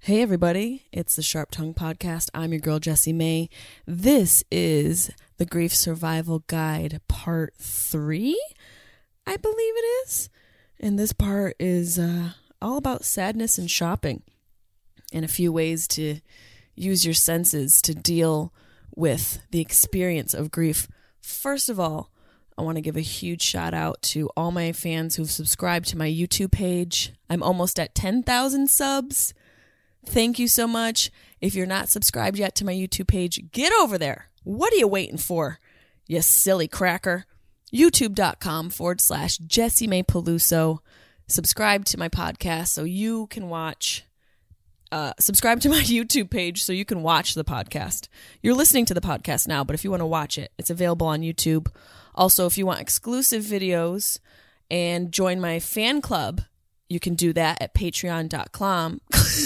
Hey everybody, it's the Sharp Tongue Podcast. I'm your girl Jessie May. This is the Grief Survival Guide Part 3, I believe it is. And this part is all about sadness and shopping and a few ways to use your senses to deal with the experience of grief. First of all, I want to give a huge shout out to all my fans who've subscribed to my YouTube page. I'm almost at 10,000 subs. Thank you so much. If you're not subscribed yet to my YouTube page, get over there. What are you waiting for, you silly cracker? YouTube.com/Jessie May Peluso. Subscribe to my podcast so you can watch. Subscribe to my YouTube page so you can watch the podcast. You're listening to the podcast now, but if you want to watch it, it's available on YouTube. Also, if you want exclusive videos and join my fan club, you can do that at patreon.com.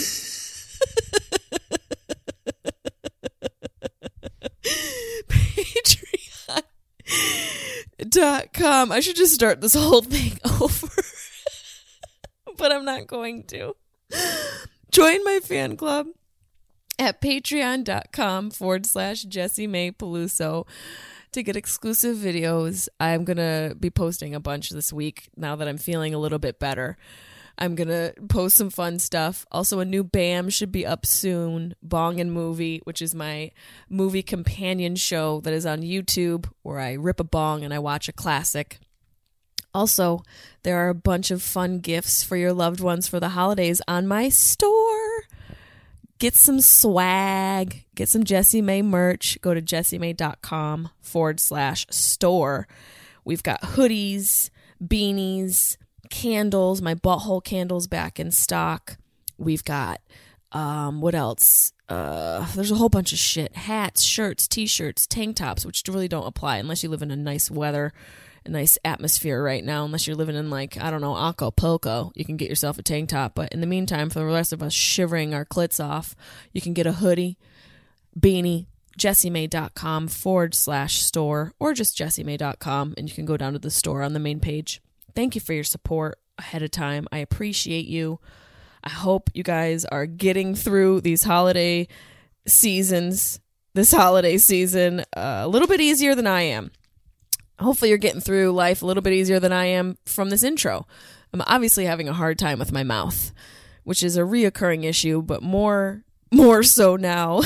Patreon.com. I should just start this whole thing over, but I'm not going to. Join my fan club at patreon.com/Jessie May Peluso to get exclusive videos. I'm going to be posting a bunch this week now that I'm feeling a little bit better. I'm going to post some fun stuff. Also, a new BAM should be up soon, Bong and Movie, which is my movie companion show that is on YouTube where I rip a bong and I watch a classic. Also, there are a bunch of fun gifts for your loved ones for the holidays on my store. Get some swag. Get some Jessie May merch. Go to jessiemay.com/store. We've got hoodies, beanies, candles. My butthole candles back in stock. We've got what else? There's a whole bunch of shit. Hats, shirts, t-shirts, tank tops, which really don't apply unless you live in a nice weather, a nice atmosphere right now. Unless you're living in, like, I don't know, Acapulco, you can get yourself a tank top. But in the meantime, for the rest of us shivering our clits off, you can get a hoodie, beanie, jessiemay.com/store, or just jessiemay.com, and you can go down to the store on the main page. Thank you for your support ahead of time. I appreciate you. I hope you guys are getting through these holiday seasons, this holiday season, a little bit easier than I am. Hopefully you're getting through life a little bit easier than I am from this intro. I'm obviously having a hard time with my mouth, which is a reoccurring issue, but more so now.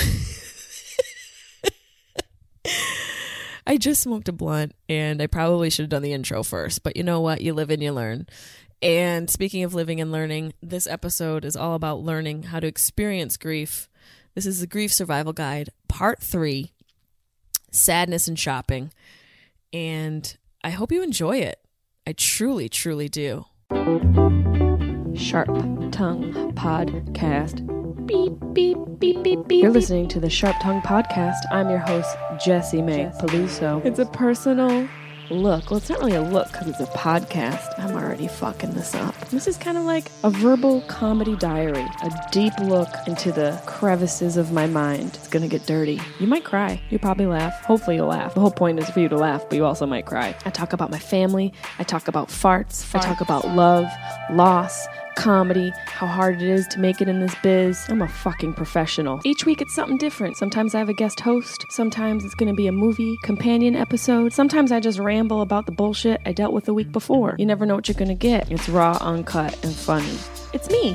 I just smoked a blunt, and I probably should have done the intro first, but you know what? You live and you learn. And speaking of living and learning, this episode is all about learning how to experience grief. This is the Grief Survival Guide, Part 3, Sadness and Shopping. And I hope you enjoy it. I truly, truly do. Sharp Tongue Podcast. Beep, beep, beep, beep, beep. You're listening to the Sharp Tongue Podcast. I'm your host, Jessie May Peluso. It's a personal look. Well, it's not really a look because it's a podcast. I'm already fucking this up. This is kind of like a verbal comedy diary, a deep look into the crevices of my mind. It's gonna get dirty. You might cry. You'll probably laugh. Hopefully you'll laugh. The whole point is for you to laugh, but you also might cry. I talk about my family. I talk about farts. I talk about love, loss, comedy, how hard it is to make it in this biz. I'm a fucking professional. Each week it's something different. Sometimes I have a guest host. Sometimes it's gonna be a movie companion episode. Sometimes I just ramble about the bullshit I dealt with the week before. You never know what you're gonna get. It's raw, uncut, and funny. It's me.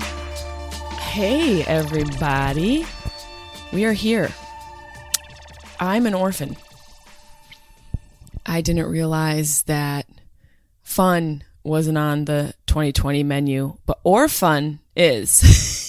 Hey everybody. We are here. I'm an orphan. I didn't realize that fun wasn't on the 2020 menu, but orphan is.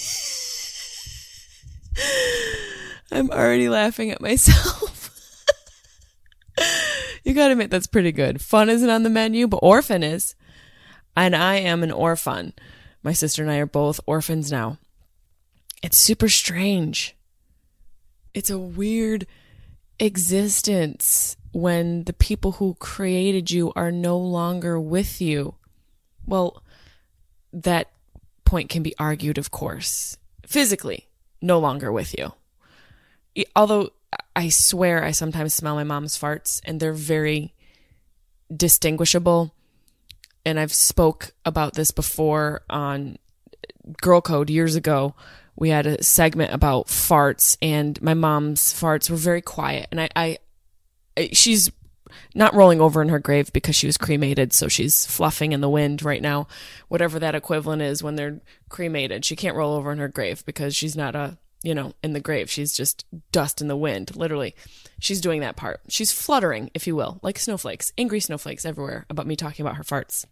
I'm already laughing at myself. You gotta admit, that's pretty good. Fun isn't on the menu, but orphan is. And I am an orphan. My sister and I are both orphans now. It's super strange. It's a weird existence when the people who created you are no longer with you. Well, that point can be argued, of course. Physically, no longer with you. Although I swear I sometimes smell my mom's farts, and they're very distinguishable. And I've spoke about this before on Girl Code years ago, we had a segment about farts, and my mom's farts were very quiet. And she's not rolling over in her grave because she was cremated, so she's fluffing in the wind right now, whatever that equivalent is when they're cremated. She can't roll over in her grave because she's not in the grave. She's just dust in the wind, literally. She's doing that part. She's fluttering, if you will, like snowflakes, angry snowflakes everywhere about me talking about her farts.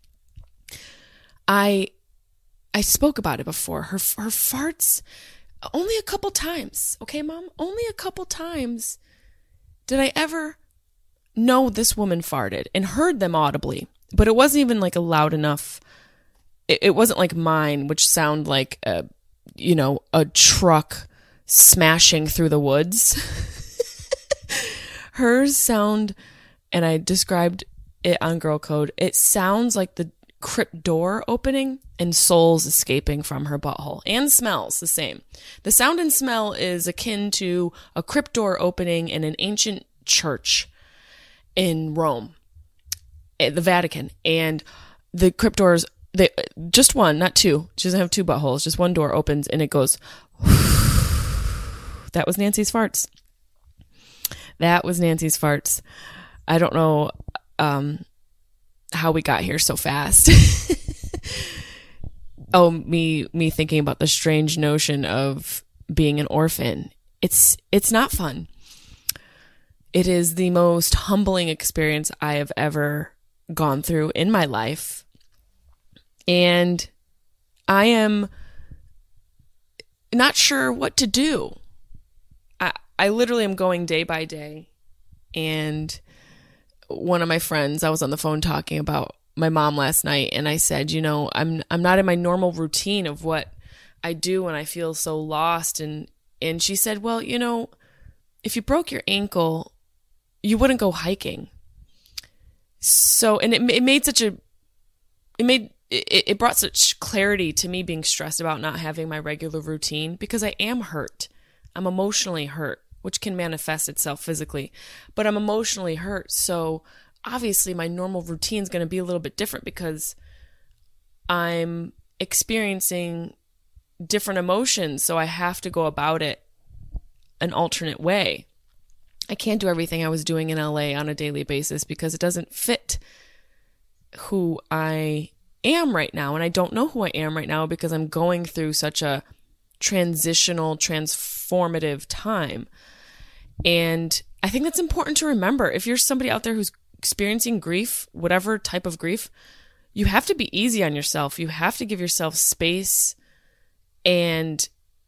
I spoke about it before. Her farts, only a couple times, okay, Mom? Only a couple times did I ever know this woman farted and heard them audibly, but it wasn't even like a loud enough. It wasn't like mine, which sound like a truck smashing through the woods. Hers sound, and I described it on Girl Code, it sounds like the crypt door opening and souls escaping from her butthole, and smells the same. The sound and smell is akin to a crypt door opening in an ancient church in Rome, the Vatican, and the crypt doors, just one, not two. She doesn't have two buttholes, just one door opens and it goes. That was Nancy's farts. That was Nancy's farts. I don't know how we got here so fast. Oh, me thinking about the strange notion of being an orphan. It's not fun. It is the most humbling experience I have ever gone through in my life. And I am not sure what to do. I literally am going day by day. And one of my friends, I was on the phone talking about my mom last night, and I said, I'm not in my normal routine of what I do when I feel so lost. And she said, well, if you broke your ankle, you wouldn't go hiking. So, and it brought such clarity to me being stressed about not having my regular routine, because I am hurt. I'm emotionally hurt, which can manifest itself physically, but I'm emotionally hurt. So obviously my normal routine is going to be a little bit different because I'm experiencing different emotions. So I have to go about it an alternate way. I can't do everything I was doing in LA on a daily basis because it doesn't fit who I am right now. And I don't know who I am right now because I'm going through such a transformative time. And I think that's important to remember. If you're somebody out there who's experiencing grief, whatever type of grief, you have to be easy on yourself. You have to give yourself space and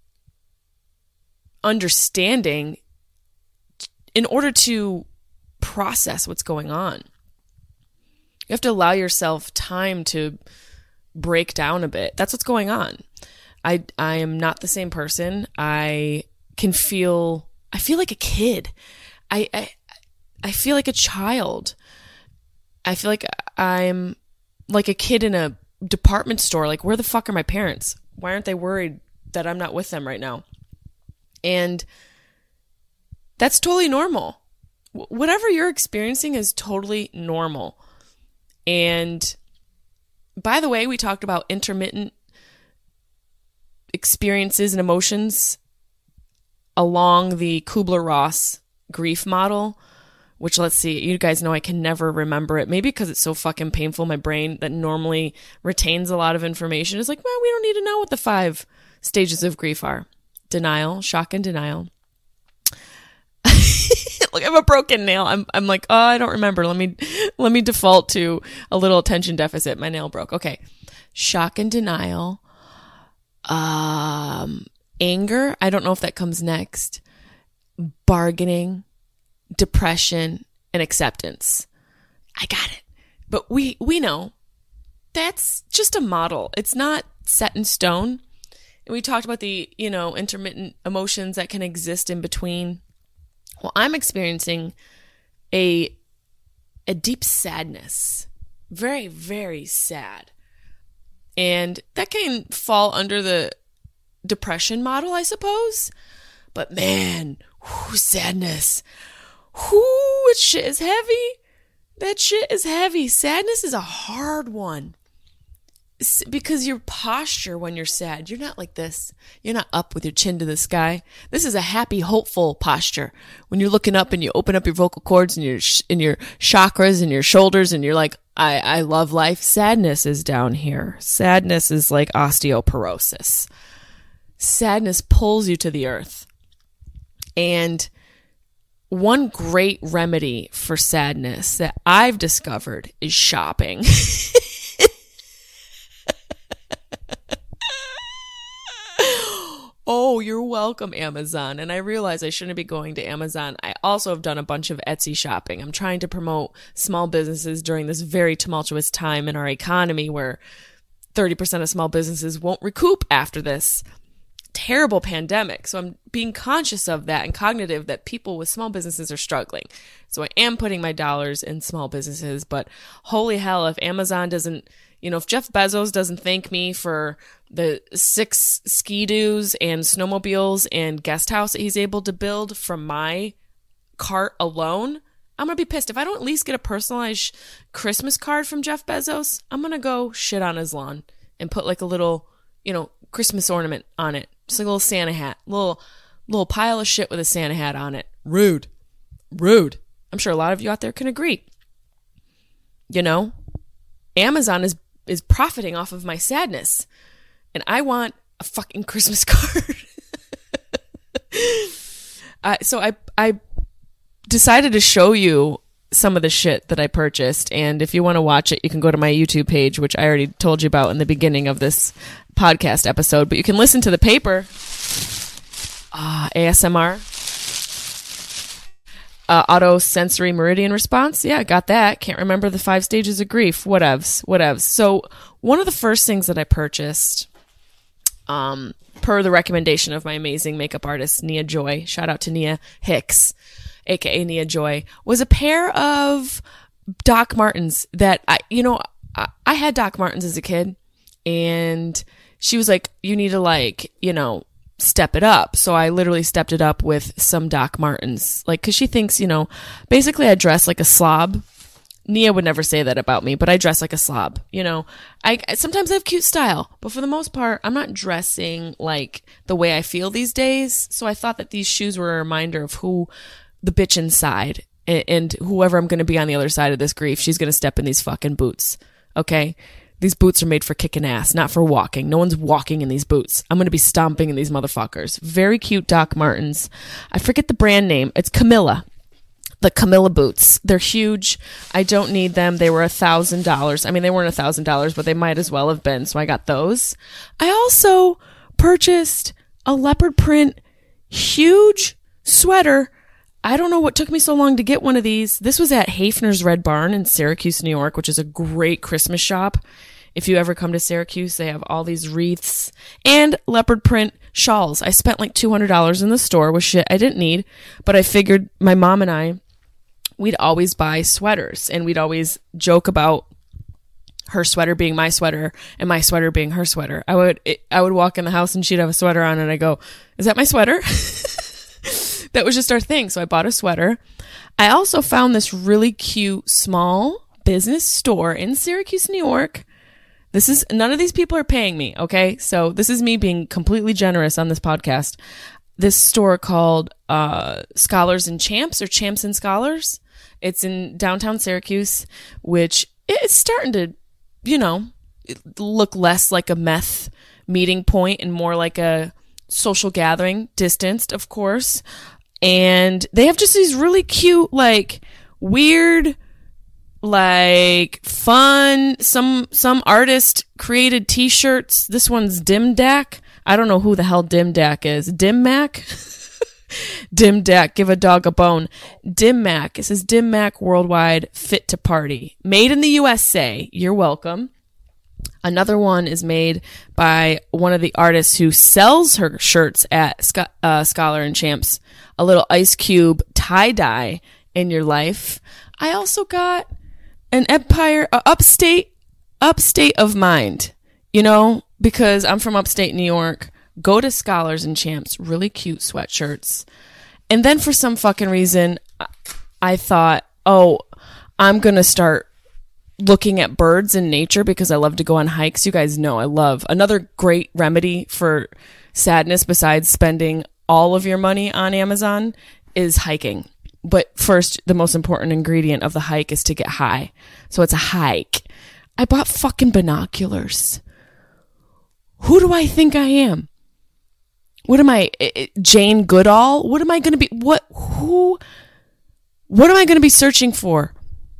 understanding in order to process what's going on. You have to allow yourself time to break down a bit. That's what's going on. I am not the same person. I feel like a kid. I feel like a child. I feel like I'm like a kid in a department store. Like, where the fuck are my parents? Why aren't they worried that I'm not with them right now? And that's totally normal. Whatever you're experiencing is totally normal. And by the way, we talked about intermittent experiences and emotions along the Kubler-Ross grief model, which, let's see, you guys know I can never remember it. Maybe because it's so fucking painful, my brain that normally retains a lot of information is like, well, we don't need to know what the 5 stages of grief are. Denial, shock and denial. Look, I have a broken nail. I'm like, oh, I don't remember. Let me default to a little attention deficit. My nail broke. Okay. Shock and denial. Anger. I don't know if that comes next. Bargaining, depression, and acceptance. I got it. But we know that's just a model. It's not set in stone. And we talked about the, intermittent emotions that can exist in between. Well, I'm experiencing a deep sadness. Very, very sad. And that can fall under the depression model, I suppose. But man, sadness. That shit is heavy. That shit is heavy. Sadness is a hard one. because your posture when you're sad, you're not like this. You're not up with your chin to the sky. This is a happy, hopeful posture. When you're looking up and you open up your vocal cords and your chakras and your shoulders and you're like, I love life. Sadness is down here. Sadness is like osteoporosis. Sadness pulls you to the earth. And one great remedy for sadness that I've discovered is shopping. Oh, you're welcome, Amazon. And I realize I shouldn't be going to Amazon. I also have done a bunch of Etsy shopping. I'm trying to promote small businesses during this very tumultuous time in our economy where 30% of small businesses won't recoup after this terrible pandemic. So I'm being conscious of that and cognitive that people with small businesses are struggling. So I am putting my dollars in small businesses, but holy hell, if Amazon doesn't, if Jeff Bezos doesn't thank me for the 6 ski-doos and snowmobiles and guest house that he's able to build from my cart alone, I'm going to be pissed. If I don't at least get a personalized Christmas card from Jeff Bezos, I'm going to go shit on his lawn and put like a little, Christmas ornament on it. Just like a little Santa hat. Little pile of shit with a Santa hat on it. Rude. I'm sure a lot of you out there can agree. Amazon is profiting off of my sadness. And I want a fucking Christmas card. So I decided to show you some of the shit that I purchased. And if you want to watch it, you can go to my YouTube page, which I already told you about in the beginning of this podcast episode. But you can listen to the paper. ASMR. Auto sensory meridian response. Yeah, got that. Can't remember the 5 stages of grief. Whatevs. So one of the first things that I purchased, per the recommendation of my amazing makeup artist, Nia Joy, shout out to Nia Hicks, aka Nia Joy, was a pair of Doc Martens that I had Doc Martens as a kid, and she was like, you need to step it up. So I literally stepped it up with some Doc Martens, cause she thinks, basically I dress like a slob. Nia would never say that about me, but I dress like a slob. I sometimes I have cute style, but for the most part, I'm not dressing like the way I feel these days. So I thought that these shoes were a reminder of who the bitch inside, and whoever I'm going to be on the other side of this grief, she's going to step in these fucking boots. Okay. These boots are made for kicking ass, not for walking. No one's walking in these boots. I'm going to be stomping in these motherfuckers. Very cute Doc Martens. I forget the brand name. It's Camilla. The Camilla boots. They're huge. I don't need them. They were $1,000. I mean, they weren't $1,000, but they might as well have been. So I got those. I also purchased a leopard print huge sweater. I don't know what took me so long to get one of these. This was at Hafner's Red Barn in Syracuse, New York, which is a great Christmas shop. If you ever come to Syracuse, they have all these wreaths and leopard print shawls. I spent like $200 in the store with shit I didn't need, but I figured my mom and I, we'd always buy sweaters, and we'd always joke about her sweater being my sweater and my sweater being her sweater. I would walk in the house and she'd have a sweater on, and I go, "Is that my sweater?" That was just our thing. So I bought a sweater. I also found this really cute small business store in Syracuse, New York. None of these people are paying me, okay? So this is me being completely generous on this podcast. This store called Scholars and Champs, or Champs and Scholars. It's in downtown Syracuse, which is starting to, look less like a meth meeting point and more like a social gathering, distanced, of course. And they have just these really cute, weird, fun, some artist created t-shirts. This one's Dim Dak. I don't know who the hell Dim Dak is. Dim Mac? Dim Dak, give a dog a bone. Dim Mac. It says Dim Mac Worldwide Fit to Party. Made in the USA. You're welcome. Another one is made by one of the artists who sells her shirts at Scholar and Champs. A little Ice Cube tie-dye in your life. I also got an Empire, upstate of mind, because I'm from upstate New York. Go to Scholars and Champs, really cute sweatshirts. And then for some fucking reason, I thought, I'm going to start looking at birds in nature because I love to go on hikes. You guys know I love. Another great remedy for sadness besides spending all of your money on Amazon is hiking. But first, the most important ingredient of the hike is to get high. So it's a hike. I bought fucking binoculars. Who do I think I am? What am I, Jane Goodall? What am I going to be? What am I going to be searching for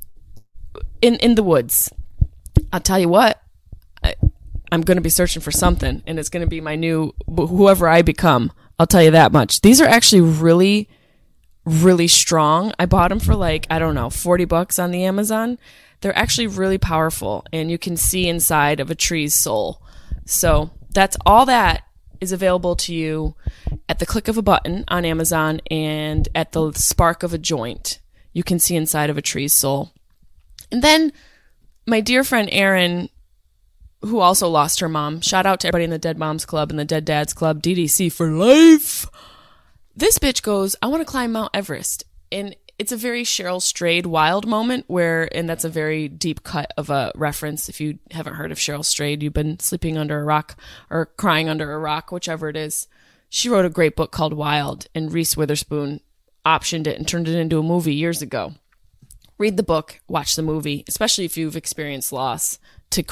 in the woods? I'll tell you what, I'm going to be searching for something, and it's going to be my new, whoever I become. I'll tell you that much. These are actually really, really strong. I bought them for like, I don't know, $40 on the Amazon. They're actually really powerful, and you can see inside of a tree's soul. So that's all that is available to you at the click of a button on Amazon and at the spark of a joint. You can see inside of a tree's soul. And then my dear friend Erin, who also lost her mom, shout out to everybody in the Dead Moms Club and the Dead Dads Club, DDC for life. This bitch goes, I want to climb Mount Everest. And it's a very Cheryl Strayed Wild moment and that's a very deep cut of a reference. If you haven't heard of Cheryl Strayed, you've been sleeping under a rock or crying under a rock, whichever it is. She wrote a great book called Wild, and Reese Witherspoon optioned it and turned it into a movie years ago. Read the book, watch the movie, especially if you've experienced loss, to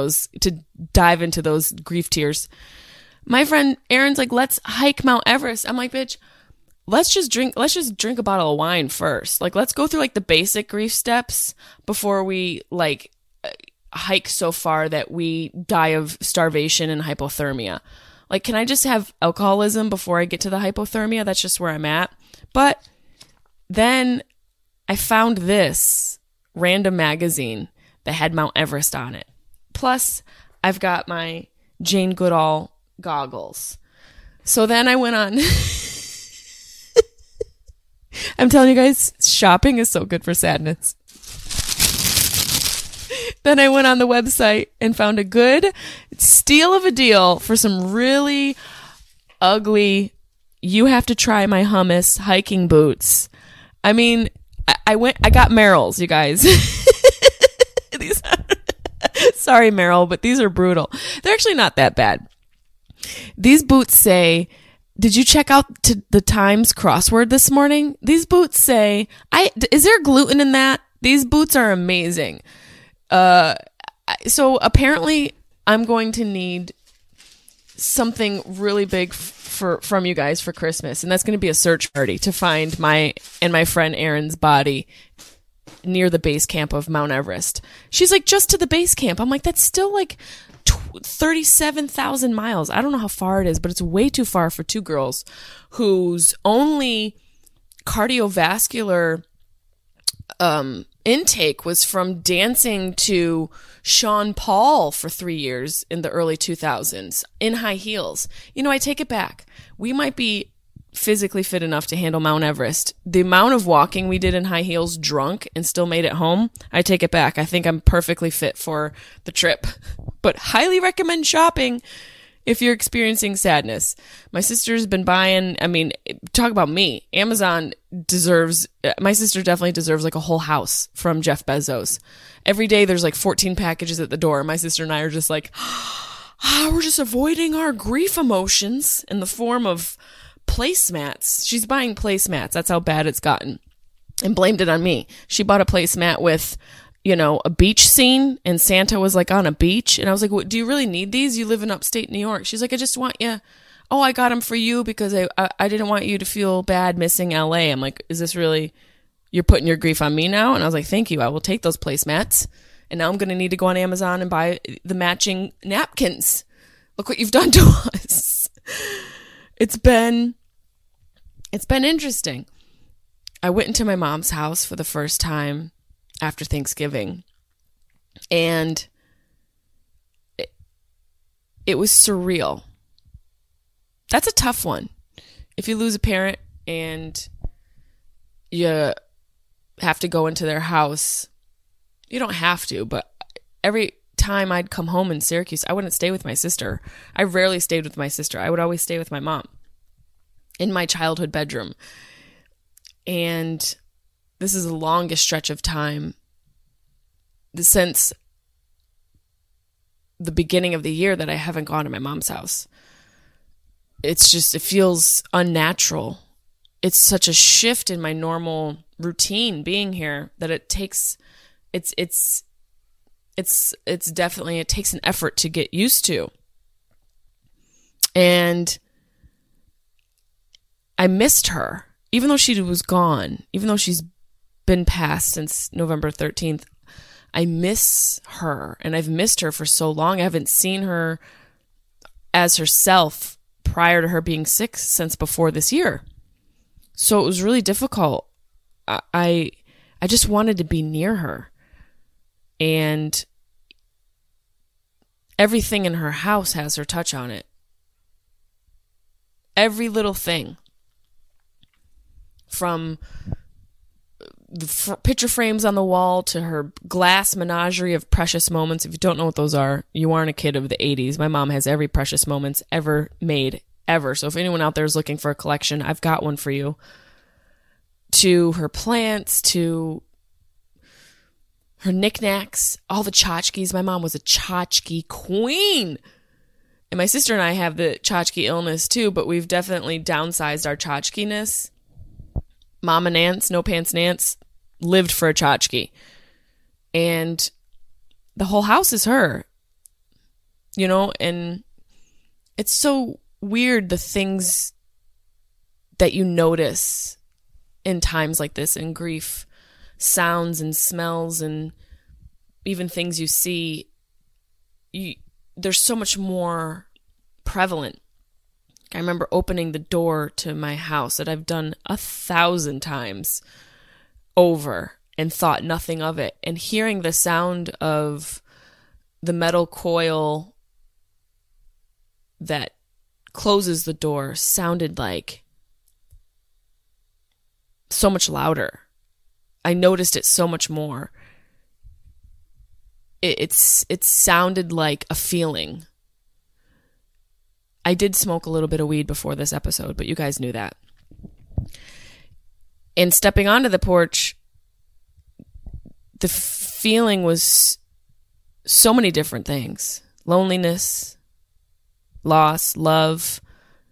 dive into those grief tears. My friend Erin's like, let's hike Mount Everest. I'm like, bitch, let's just drink a bottle of wine first. Like, let's go through like the basic grief steps before we like hike so far that we die of starvation and hypothermia. Like, can I just have alcoholism before I get to the hypothermia? That's just where I'm at. But then I found this random magazine that had Mount Everest on it. Plus, I've got my Jane Goodall goggles. So then I went on. I'm telling you guys, shopping is so good for sadness. Then I went on the website and found a good steal of a deal for some really ugly, you have to try my hummus hiking boots. I mean, I got Merrell's, you guys. Sorry, Merrell, but these are brutal. They're actually not that bad. These boots say, did you check out the Times crossword this morning? These boots say, is there gluten in that? These boots are amazing. So apparently I'm going to need something really big from you guys for Christmas. And that's going to be a search party to find my friend Erin's body near the base camp of Mount Everest. She's like, just to the base camp. I'm like, that's still like 37,000 miles. I don't know how far it is, but it's way too far for two girls whose only cardiovascular intake was from dancing to Sean Paul for 3 years in the early 2000s in high heels. You know, I take it back. We might be physically fit enough to handle Mount Everest. The amount of walking we did in high heels drunk and still made it home, I take it back. I think I'm perfectly fit for the trip. But highly recommend shopping if you're experiencing sadness. My sister's been buying, I mean, talk about me. Amazon my sister definitely deserves like a whole house from Jeff Bezos. Every day there's like 14 packages at the door. My sister and I are just like, we're just avoiding our grief emotions in the form of placemats. She's buying placemats. That's how bad it's gotten. And blamed it on me. She bought a placemat with, you know, a beach scene, and Santa was like on a beach. And I was like, do you really need these? You live in upstate New York. She's like, I just want you. Oh, I got them for you because I didn't want you to feel bad missing LA. I'm like, is this really, you're putting your grief on me now? And I was like, thank you. I will take those placemats. And now I'm going to need to go on Amazon and buy the matching napkins. Look what you've done to us. It's been interesting. I went into my mom's house for the first time after Thanksgiving, and it was surreal. That's a tough one. If you lose a parent and you have to go into their house, you don't have to, but every time I'd come home in Syracuse, I wouldn't stay with my sister. I rarely stayed with my sister. I would always stay with my mom in my childhood bedroom. And this is the longest stretch of time since the beginning of the year that I haven't gone to my mom's house. It feels unnatural. It's such a shift in my normal routine being here that it takes, it's definitely, it takes an effort to get used to. And I missed her, even though she was gone, even though she's been passed since November 13th. I miss her, and I've missed her for so long. I haven't seen her as herself prior to her being sick since before this year. So it was really difficult. I just wanted to be near her. And everything in her house has her touch on it. Every little thing. From the picture frames on the wall to her glass menagerie of precious moments. If you don't know what those are, you aren't a kid of the 80s. My mom has every precious moments ever made, ever. So if anyone out there is looking for a collection, I've got one for you. To her plants, to her knickknacks, all the tchotchkes. My mom was a tchotchke queen. And my sister and I have the tchotchke illness too, but we've definitely downsized our tchotchkeness. Mama Nance, No Pants Nance, lived for a tchotchke. And the whole house is her. You know, and it's so weird the things that you notice in times like this, in grief, sounds and smells and even things you see. There's so much more prevalent. I remember opening the door to my house that I've done 1,000 times over and thought nothing of it. And hearing the sound of the metal coil that closes the door sounded like so much louder. I noticed it so much more. It sounded like a feeling. I did smoke a little bit of weed before this episode, but you guys knew that. And stepping onto the porch, the feeling was so many different things. Loneliness, loss, love,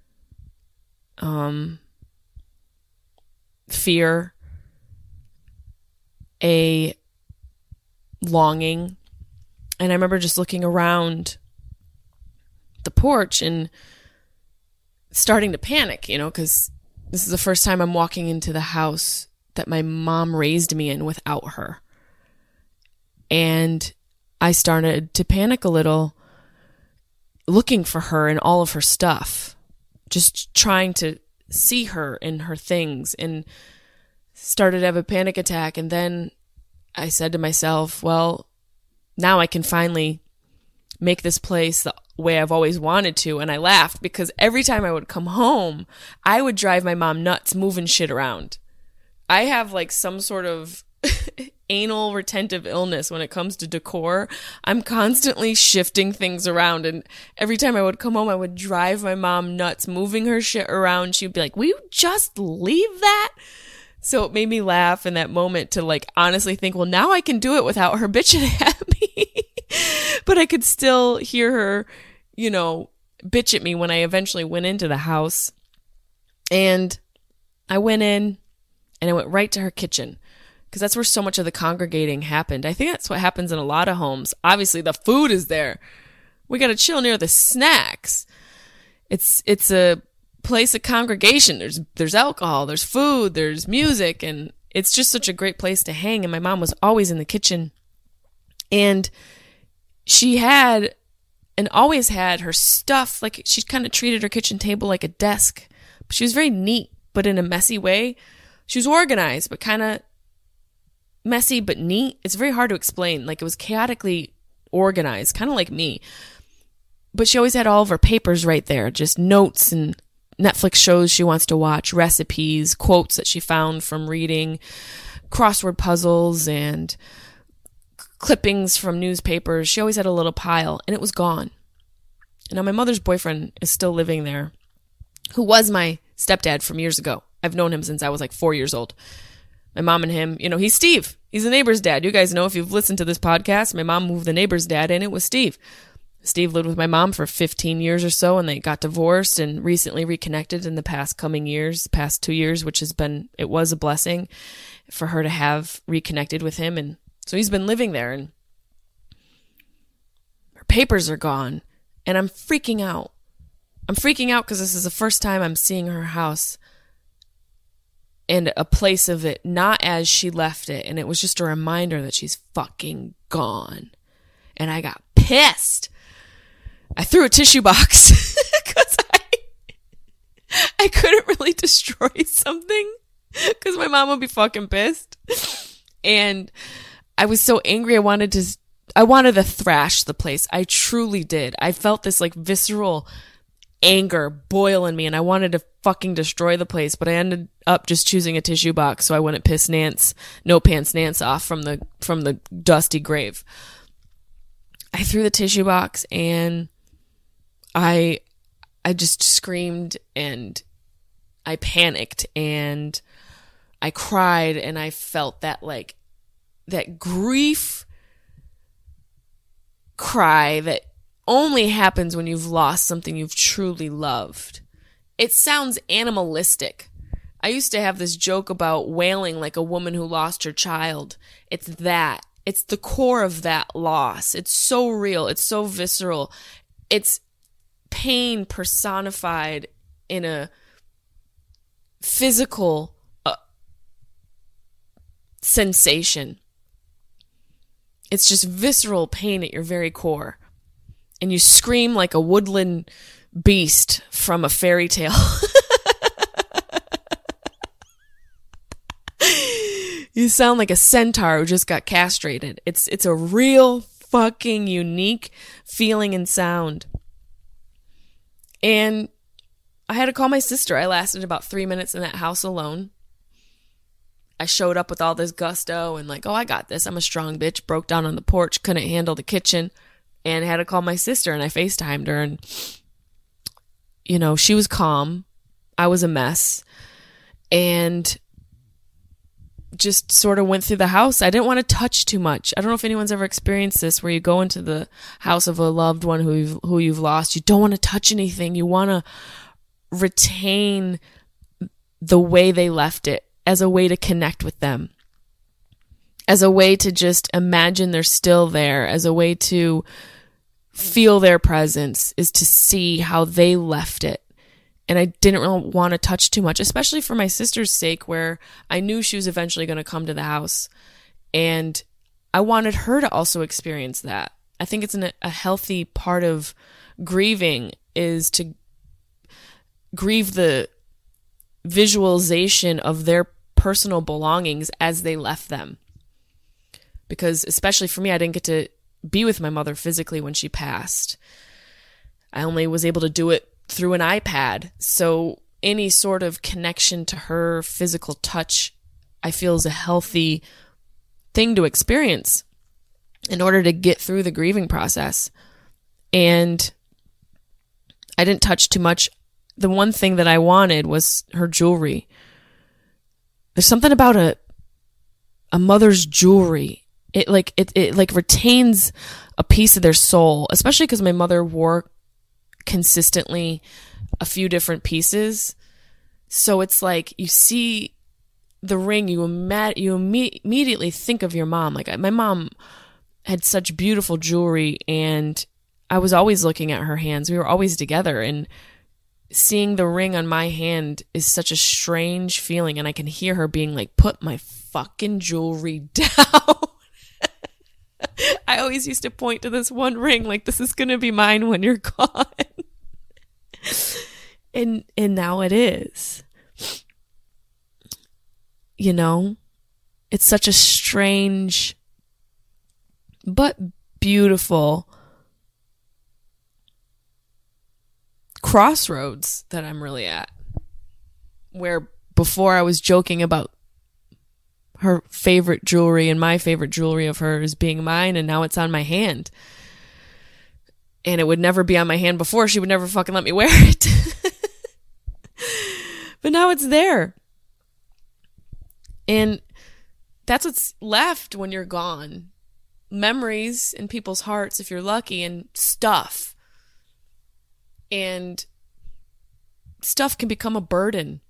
fear, a longing. And I remember just looking around the porch and starting to panic, you know, because this is the first time I'm walking into the house that my mom raised me in without her. And I started to panic a little, looking for her and all of her stuff, just trying to see her and her things, and started to have a panic attack. And then I said to myself, well, now I can finally make this place the way I've always wanted to. And I laughed because every time I would come home, I would drive my mom nuts moving shit around. I have like some sort of anal retentive illness when it comes to decor. I'm constantly shifting things around. And every time I would come home, I would drive my mom nuts moving her shit around. She'd be like, will you just leave that? So it made me laugh in that moment to like honestly think, well, now I can do it without her bitching at me. But I could still hear her, you know, bitch at me when I eventually went into the house. And I went in and I went right to her kitchen because that's where so much of the congregating happened. I think that's what happens in a lot of homes. Obviously, the food is there. We got to chill near the snacks. It's a place of congregation. There's alcohol, there's food, there's music, and it's just such a great place to hang. And my mom was always in the kitchen. And she had and always had her stuff, like she kind of treated her kitchen table like a desk. She was very neat, but in a messy way. She was organized, but kind of messy, but neat. It's very hard to explain. Like it was chaotically organized, kind of like me. But she always had all of her papers right there, just notes and Netflix shows she wants to watch, recipes, quotes that she found from reading, crossword puzzles, and clippings from newspapers. She always had a little pile, and it was gone. And now my mother's boyfriend is still living there, who was my stepdad from years ago. I've known him since I was like 4 years old. My mom and him, you know, he's Steve. He's the neighbor's dad. You guys know, if you've listened to this podcast, my mom moved the neighbor's dad in. It was Steve. Steve lived with my mom for 15 years or so, and they got divorced and recently reconnected in the past 2 years, which it was a blessing for her to have reconnected with him. And so he's been living there, and her papers are gone, and I'm freaking out. I'm freaking out because this is the first time I'm seeing her house and a place of it not as she left it. And it was just a reminder that she's fucking gone. And I got pissed. I threw a tissue box because I couldn't really destroy something because my mom would be fucking pissed. And I was so angry. I wanted to thrash the place. I truly did. I felt this like visceral anger boil in me, and I wanted to fucking destroy the place, but I ended up just choosing a tissue box so I wouldn't piss No Pants Nance off from the dusty grave. I threw the tissue box, and I just screamed, and I panicked, and I cried, and I felt that grief cry that only happens when you've lost something you've truly loved. It sounds animalistic. I used to have this joke about wailing like a woman who lost her child. It's that. It's the core of that loss. It's so real. It's so visceral. It's pain personified in a physical sensation. It's just visceral pain at your very core. And you scream like a woodland beast from a fairy tale. You sound like a centaur who just got castrated. It's a real fucking unique feeling and sound. And I had to call my sister. I lasted about 3 minutes in that house alone. I showed up with all this gusto and like, oh, I got this. I'm a strong bitch. Broke down on the porch, couldn't handle the kitchen. And had to call my sister, and I FaceTimed her, and, she was calm. I was a mess, and just sort of went through the house. I didn't want to touch too much. I don't know if anyone's ever experienced this, where you go into the house of a loved one who you've lost. You don't want to touch anything. You want to retain the way they left it as a way to connect with them, as a way to just imagine they're still there, as a way to feel their presence, is to see how they left it. And I didn't really want to touch too much, especially for my sister's sake, where I knew she was eventually going to come to the house. And I wanted her to also experience that. I think it's a healthy part of grieving is to grieve the visualization of their personal belongings as they left them. Because especially for me, I didn't get to be with my mother physically when she passed. I only was able to do it through an iPad. So any sort of connection to her physical touch, I feel, is a healthy thing to experience in order to get through the grieving process. And I didn't touch too much. The one thing that I wanted was her jewelry. There's something about a mother's jewelry. It retains a piece of their soul, especially because my mother wore consistently a few different pieces. So it's like you see the ring, you immediately think of your mom. Like my mom had such beautiful jewelry, and I was always looking at her hands. We were always together, and seeing the ring on my hand is such a strange feeling. And I can hear her being like, "Put my fucking jewelry down." I always used to point to this one ring like, this is going to be mine when you're gone. And now it is. It's such a strange but beautiful crossroads that I'm really at. Where before I was joking about her favorite jewelry and my favorite jewelry of hers being mine, and now it's on my hand. And it would never be on my hand before. She would never fucking let me wear it. But now it's there. And that's what's left when you're gone. Memories in people's hearts, if you're lucky, and stuff. And stuff can become a burden.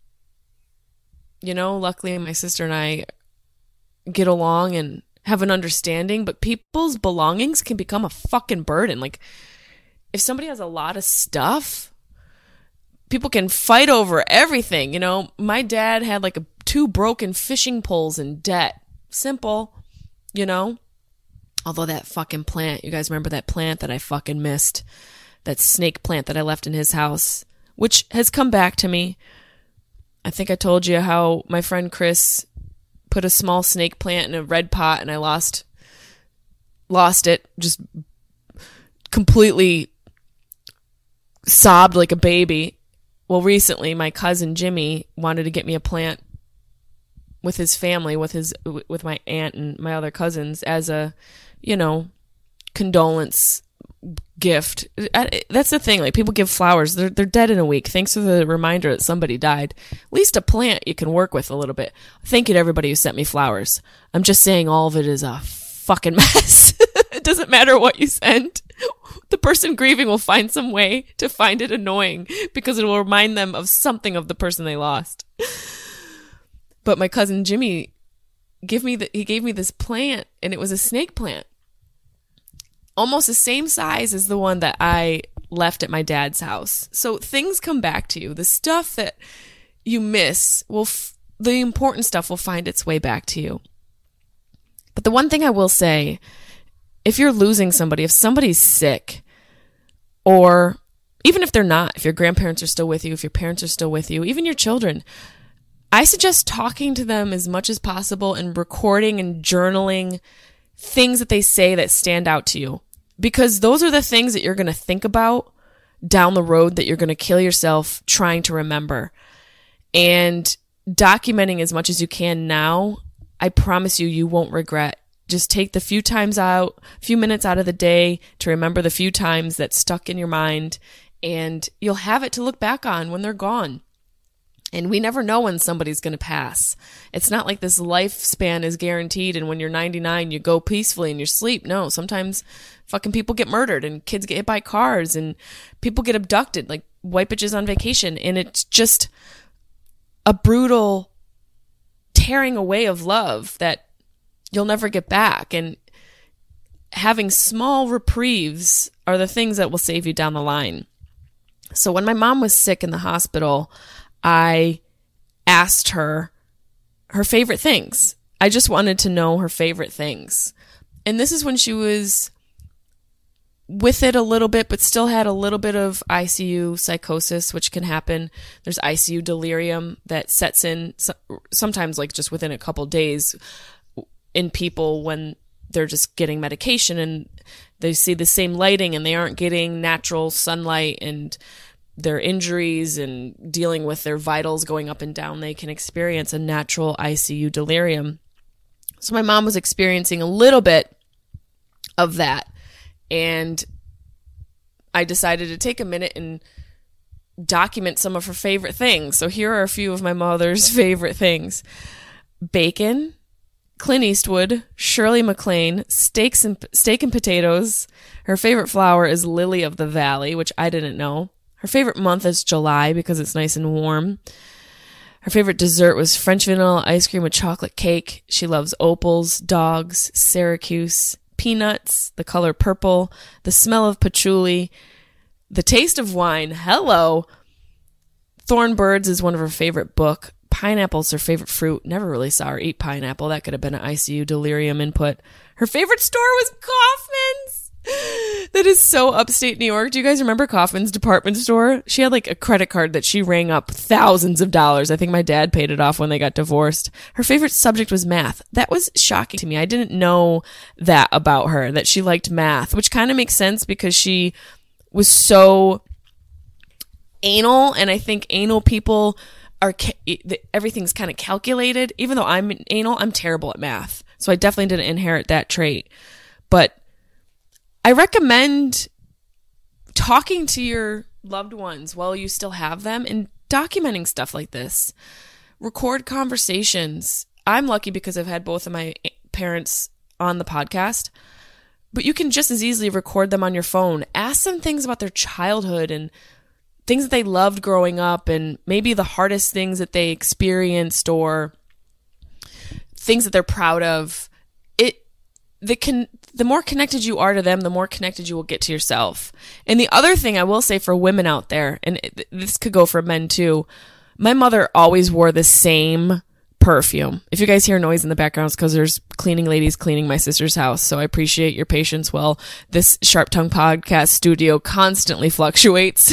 You know, luckily my sister and I get along and have an understanding, but people's belongings can become a fucking burden. Like, if somebody has a lot of stuff, people can fight over everything. You know, my dad had like 2 broken fishing poles in debt. Simple, you know? Although that fucking plant, you guys remember that plant that I fucking missed? That snake plant that I left in his house, which has come back to me. I think I told you how my friend Chris put a small snake plant in a red pot and I lost it. Just completely sobbed like a baby. Well, recently my cousin Jimmy wanted to get me a plant with his family, with my aunt and my other cousins as a, you know, condolence gift. That's the thing. Like, people give flowers. They're dead in a week. Thanks for the reminder that somebody died. At least a plant you can work with a little bit. Thank you to everybody who sent me flowers. I'm just saying all of it is a fucking mess. It doesn't matter what you send. The person grieving will find some way to find it annoying because it will remind them of something of the person they lost. But my cousin Jimmy gave me this plant, and it was a snake plant. Almost the same size as the one that I left at my dad's house. So things come back to you. The stuff that you miss the important stuff will find its way back to you. But the one thing I will say, if you're losing somebody, if somebody's sick, or even if they're not, if your grandparents are still with you, if your parents are still with you, even your children, I suggest talking to them as much as possible and recording and journaling things that they say that stand out to you. Because those are the things that you're going to think about down the road, that you're going to kill yourself trying to remember. And documenting as much as you can now, I promise you won't regret. Just take the few minutes out of the day to remember the few times that stuck in your mind, and you'll have it to look back on when they're gone. And we never know when somebody's going to pass. It's not like this lifespan is guaranteed and when you're 99, you go peacefully in your sleep. No, sometimes fucking people get murdered and kids get hit by cars and people get abducted, like white bitches on vacation. And it's just a brutal tearing away of love that you'll never get back. And having small reprieves are the things that will save you down the line. So when my mom was sick in the hospital, I asked her favorite things. I just wanted to know her favorite things. And this is when she was with it a little bit, but still had a little bit of ICU psychosis, which can happen. There's ICU delirium that sets in sometimes like just within a couple days in people when they're just getting medication and they see the same lighting and they aren't getting natural sunlight, and their injuries and dealing with their vitals going up and down, they can experience a natural ICU delirium. So my mom was experiencing a little bit of that. And I decided to take a minute and document some of her favorite things. So here are a few of my mother's favorite things. Bacon, Clint Eastwood, Shirley MacLaine, steak and potatoes. Her favorite flower is lily of the valley, which I didn't know. Her favorite month is July because it's nice and warm. Her favorite dessert was French vanilla ice cream with chocolate cake. She loves opals, dogs, Syracuse, peanuts, the color purple, the smell of patchouli, the taste of wine. Hello. Thorn Birds is one of her favorite book. Pineapple's her favorite fruit. Never really saw her eat pineapple. That could have been an ICU delirium input. Her favorite store was Kaufman's. That is so upstate New York. Do you guys remember Kaufman's department store? She had like a credit card that she rang up thousands of dollars. I think my dad paid it off when they got divorced. Her favorite subject was math. That was shocking to me. I didn't know that about her, that she liked math, which kind of makes sense because she was so anal. And I think anal people everything's kind of calculated. Even though I'm anal, I'm terrible at math. So I definitely didn't inherit that trait. But I recommend talking to your loved ones while you still have them and documenting stuff like this. Record conversations. I'm lucky because I've had both of my parents on the podcast, but you can just as easily record them on your phone. Ask them things about their childhood and things that they loved growing up, and maybe the hardest things that they experienced or things that they're proud of. The more connected you are to them, the more connected you will get to yourself. And the other thing I will say for women out there, and this could go for men too, my mother always wore the same perfume. If you guys hear noise in the background, it's because there's cleaning ladies cleaning my sister's house. So I appreciate your patience while this Sharp Tongue podcast studio constantly fluctuates.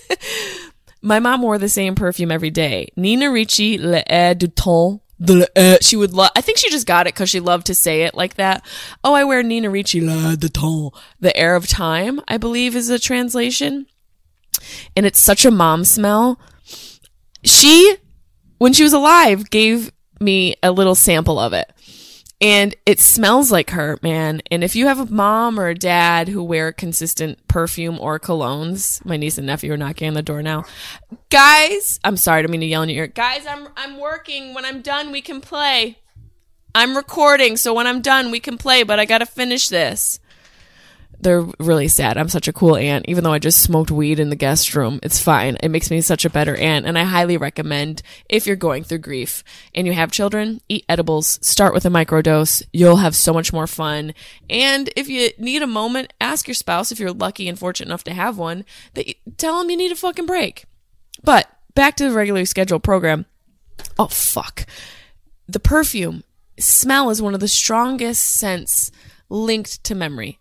My mom wore the same perfume every day. Nina Ricci Le Air du Temps. She would love, I think she just got it because she loved to say it like that. Oh, I wear Nina Ricci Le du Temps. The Air of Time, I believe is a translation. And it's such a mom smell. She, when she was alive, gave me a little sample of it. And it smells like her, man. And if you have a mom or a dad who wear consistent perfume or colognes, my niece and nephew are knocking on the door now. Guys, I'm sorry, I don't mean to yell in your ear. Guys, I'm working. When I'm done, we can play. I'm recording, so when I'm done, we can play, but I gotta finish this. They're really sad. I'm such a cool aunt. Even though I just smoked weed in the guest room, it's fine. It makes me such a better aunt. And I highly recommend, if you're going through grief and you have children, eat edibles. Start with a microdose. You'll have so much more fun. And if you need a moment, ask your spouse, if you're lucky and fortunate enough to have one, tell them you need a fucking break. But back to the regularly scheduled program. Oh, fuck. The perfume. Smell is one of the strongest scents linked to memory.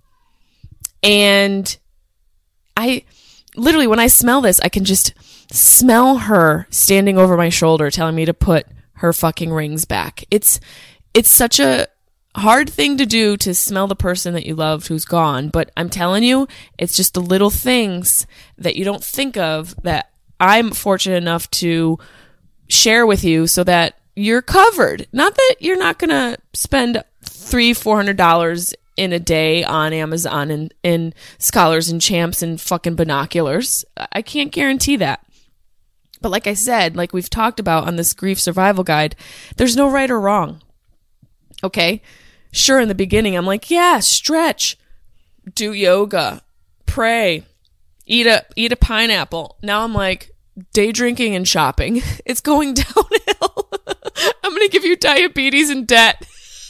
And I literally, when I smell this, I can just smell her standing over my shoulder telling me to put her fucking rings back. It's such a hard thing to do, to smell the person that you loved who's gone. But I'm telling you, it's just the little things that you don't think of that I'm fortunate enough to share with you so that you're covered. Not that you're not going to spend $300-$400 in a day on Amazon and in Scholars and Champs and fucking binoculars. I can't guarantee that. But like I said, like we've talked about on this grief survival guide, there's no right or wrong. Okay? Sure, in the beginning, I'm like, yeah, stretch, do yoga, pray, eat a pineapple. Now I'm like, day drinking and shopping. It's going downhill. I'm going to give you diabetes and debt.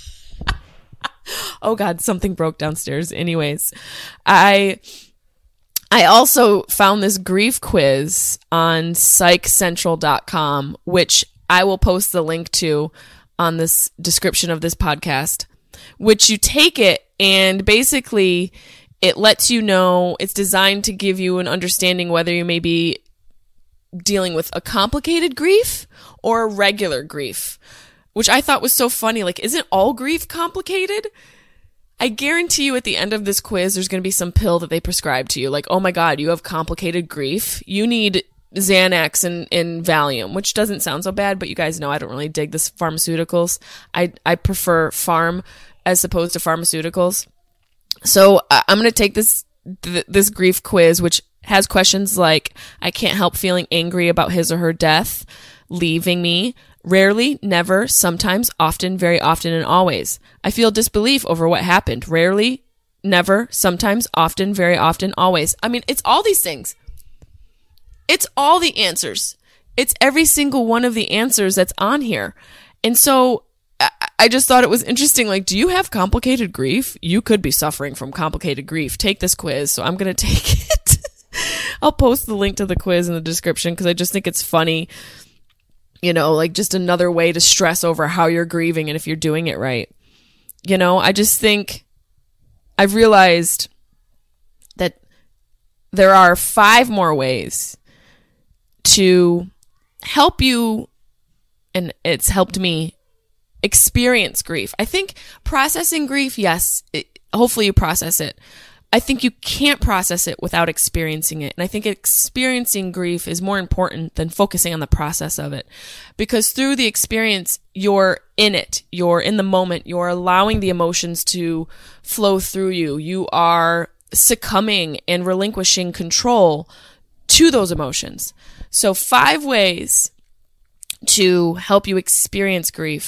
Oh God, something broke downstairs. Anyways, I also found this grief quiz on psychcentral.com, which I will post the link to on this description of this podcast, which you take it and basically it lets you know, it's designed to give you an understanding whether you may be dealing with a complicated grief or a regular grief. Which I thought was so funny. Like, isn't all grief complicated? I guarantee you at the end of this quiz, there's going to be some pill that they prescribe to you. Like, oh my God, you have complicated grief. You need Xanax and Valium, which doesn't sound so bad, but you guys know I don't really dig this pharmaceuticals. I prefer pharm as opposed to pharmaceuticals. So I'm going to take this grief quiz, which has questions like, I can't help feeling angry about his or her death, leaving me. Rarely, never, sometimes, often, very often, and always. I feel disbelief over what happened. Rarely, never, sometimes, often, very often, always. I mean, it's all these things. It's all the answers. It's every single one of the answers that's on here. And so I just thought it was interesting. Like, do you have complicated grief? You could be suffering from complicated grief. Take this quiz. So I'm going to take it. I'll post the link to the quiz in the description because I just think it's funny. You know, like just another way to stress over how you're grieving and if you're doing it right. You know, I just think I've realized that there are 5 more ways to help you, and it's helped me experience grief. I think processing grief, yes, hopefully you process it. I think you can't process it without experiencing it. And I think experiencing grief is more important than focusing on the process of it. Because through the experience, you're in it. You're in the moment. You're allowing the emotions to flow through you. You are succumbing and relinquishing control to those emotions. So 5 ways to help you experience grief.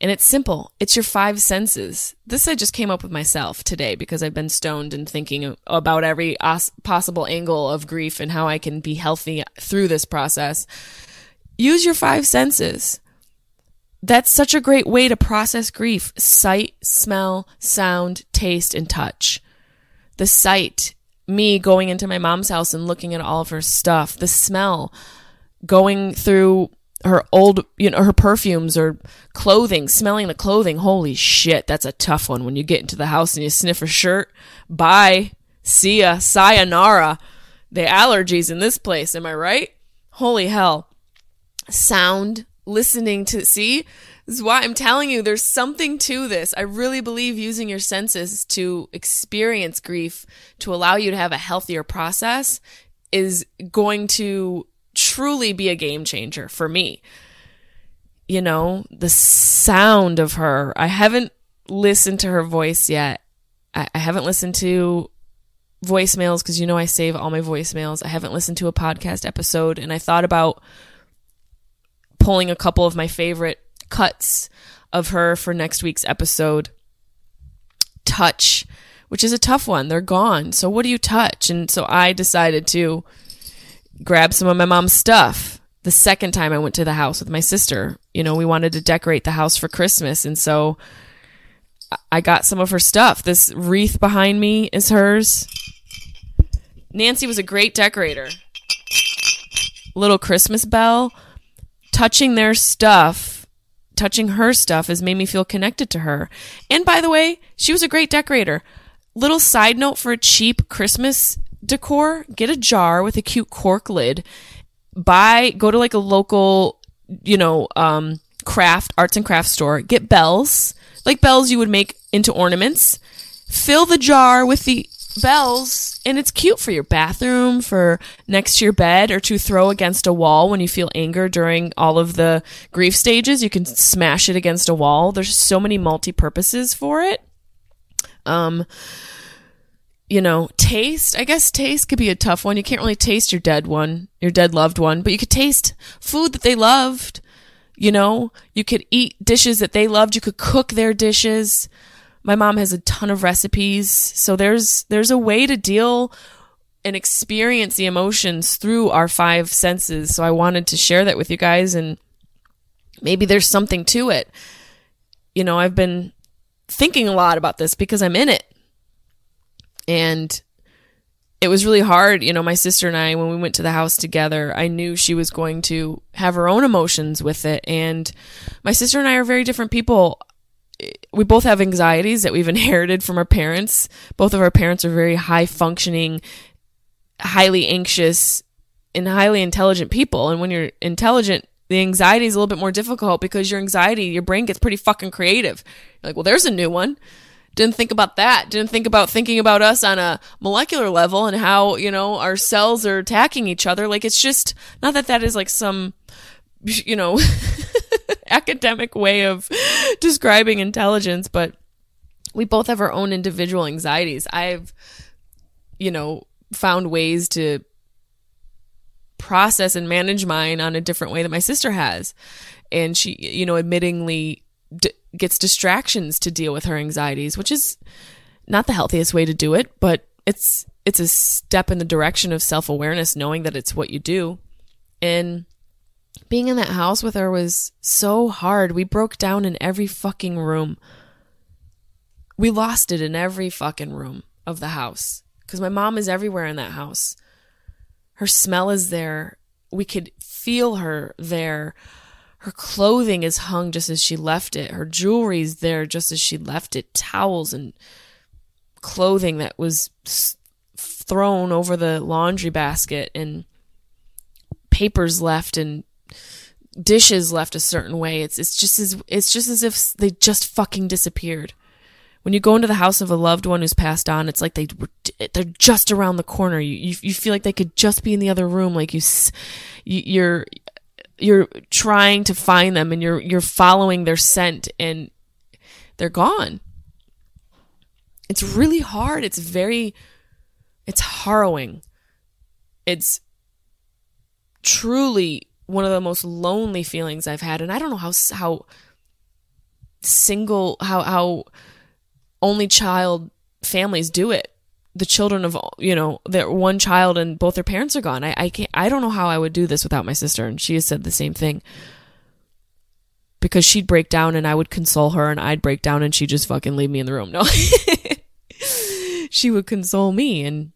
And it's simple. It's your 5 senses. This I just came up with myself today because I've been stoned and thinking about every possible angle of grief and how I can be healthy through this process. Use your 5 senses. That's such a great way to process grief. Sight, smell, sound, taste, and touch. The sight, me going into my mom's house and looking at all of her stuff. The smell, going through her old, her perfumes or clothing, smelling the clothing. Holy shit, that's a tough one when you get into the house and you sniff a shirt. Bye. See ya. Sayonara. The allergies in this place, am I right? Holy hell. Sound, listening to, see? This is why I'm telling you there's something to this. I really believe using your senses to experience grief, to allow you to have a healthier process, is going to truly be a game changer for me. The sound of her. I haven't listened to her voice yet. I haven't listened to voicemails because I save all my voicemails. I haven't listened to a podcast episode, and I thought about pulling a couple of my favorite cuts of her for next week's episode. Touch, which is a tough one. They're gone. So what do you touch? And so I decided to grab some of my mom's stuff. The second time I went to the house with my sister, we wanted to decorate the house for Christmas. And so I got some of her stuff. This wreath behind me is hers. Nancy was a great decorator. Little Christmas bell. Touching their stuff, touching her stuff has made me feel connected to her. And by the way, she was a great decorator. Little side note for a cheap Christmas decor, get a jar with a cute cork lid. Go to like a local, arts and crafts store. Get bells, like bells you would make into ornaments. Fill the jar with the bells, and it's cute for your bathroom, for next to your bed, or to throw against a wall when you feel anger during all of the grief stages. You can smash it against a wall. There's so many multi-purposes for it. Taste. I guess taste could be a tough one. You can't really taste your dead loved one, but you could taste food that they loved. You could eat dishes that they loved. You could cook their dishes. My mom has a ton of recipes. So there's a way to deal and experience the emotions through our 5 senses. So I wanted to share that with you guys, and maybe there's something to it. I've been thinking a lot about this because I'm in it. And it was really hard. My sister and I, when we went to the house together, I knew she was going to have her own emotions with it. And my sister and I are very different people. We both have anxieties that we've inherited from our parents. Both of our parents are very high functioning, highly anxious, and highly intelligent people. And when you're intelligent, the anxiety is a little bit more difficult because your brain gets pretty fucking creative. You're like, well, there's a new one. Didn't think about that. Didn't think about thinking about us on a molecular level and how, our cells are attacking each other. Like, it's just, not that is like some, academic way of describing intelligence, but we both have our own individual anxieties. I've, found ways to process and manage mine on a different way that my sister has. And she, admittingly gets distractions to deal with her anxieties, which is not the healthiest way to do it, but it's a step in the direction of self-awareness, knowing that it's what you do. And being in that house with her was so hard. We broke down in every fucking room. We lost it in every fucking room of the house because my mom is everywhere in that house. Her smell is there. We could feel her there. Her clothing is hung just as she left it. Her jewelry's there just as she left it. Towels and clothing that was thrown over the laundry basket, and papers left, and dishes left a certain way. It's just as if they just fucking disappeared. When you go into the house of a loved one who's passed on, it's like they're just around the corner. You feel like they could just be in the other room. Like you're trying to find them, and you're following their scent, and they're gone. It's really hard. It's harrowing. It's truly one of the most lonely feelings I've had. And I don't know how how only child families do it. The children of, their one child and both their parents are gone. I don't know how I would do this without my sister. And she has said the same thing, because she'd break down and I would console her, and I'd break down and she'd just fucking leave me in the room. No, she would console me. And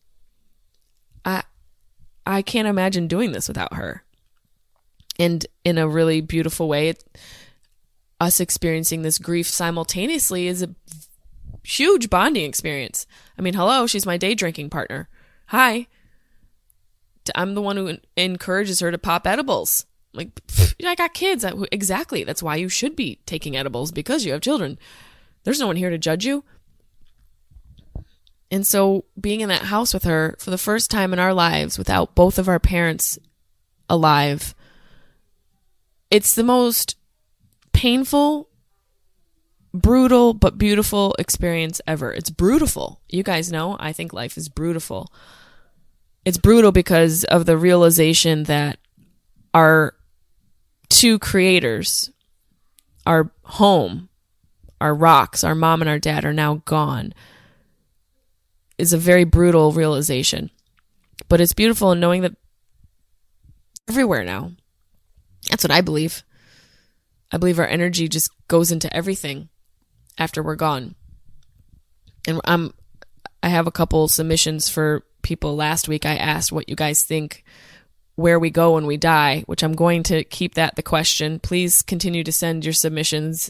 I can't imagine doing this without her. And in a really beautiful way, us experiencing this grief simultaneously is a huge bonding experience. I mean, hello, she's my day drinking partner. Hi. I'm the one who encourages her to pop edibles. Like, I got kids. Exactly. That's why you should be taking edibles, because you have children. There's no one here to judge you. And so being in that house with her for the first time in our lives without both of our parents alive, it's the most painful, brutal, but beautiful experience ever. It's brutal. You guys know, I think life is brutal. It's brutal because of the realization that our two creators, our home, our rocks, our mom and our dad, are now gone. Is a very brutal realization. But it's beautiful in knowing that everywhere now. That's what I believe. I believe our energy just goes into everything after we're gone. And I have a couple submissions for people. Last week I asked what you guys think where we go when we die, which I'm going to keep that the question. Please continue to send your submissions,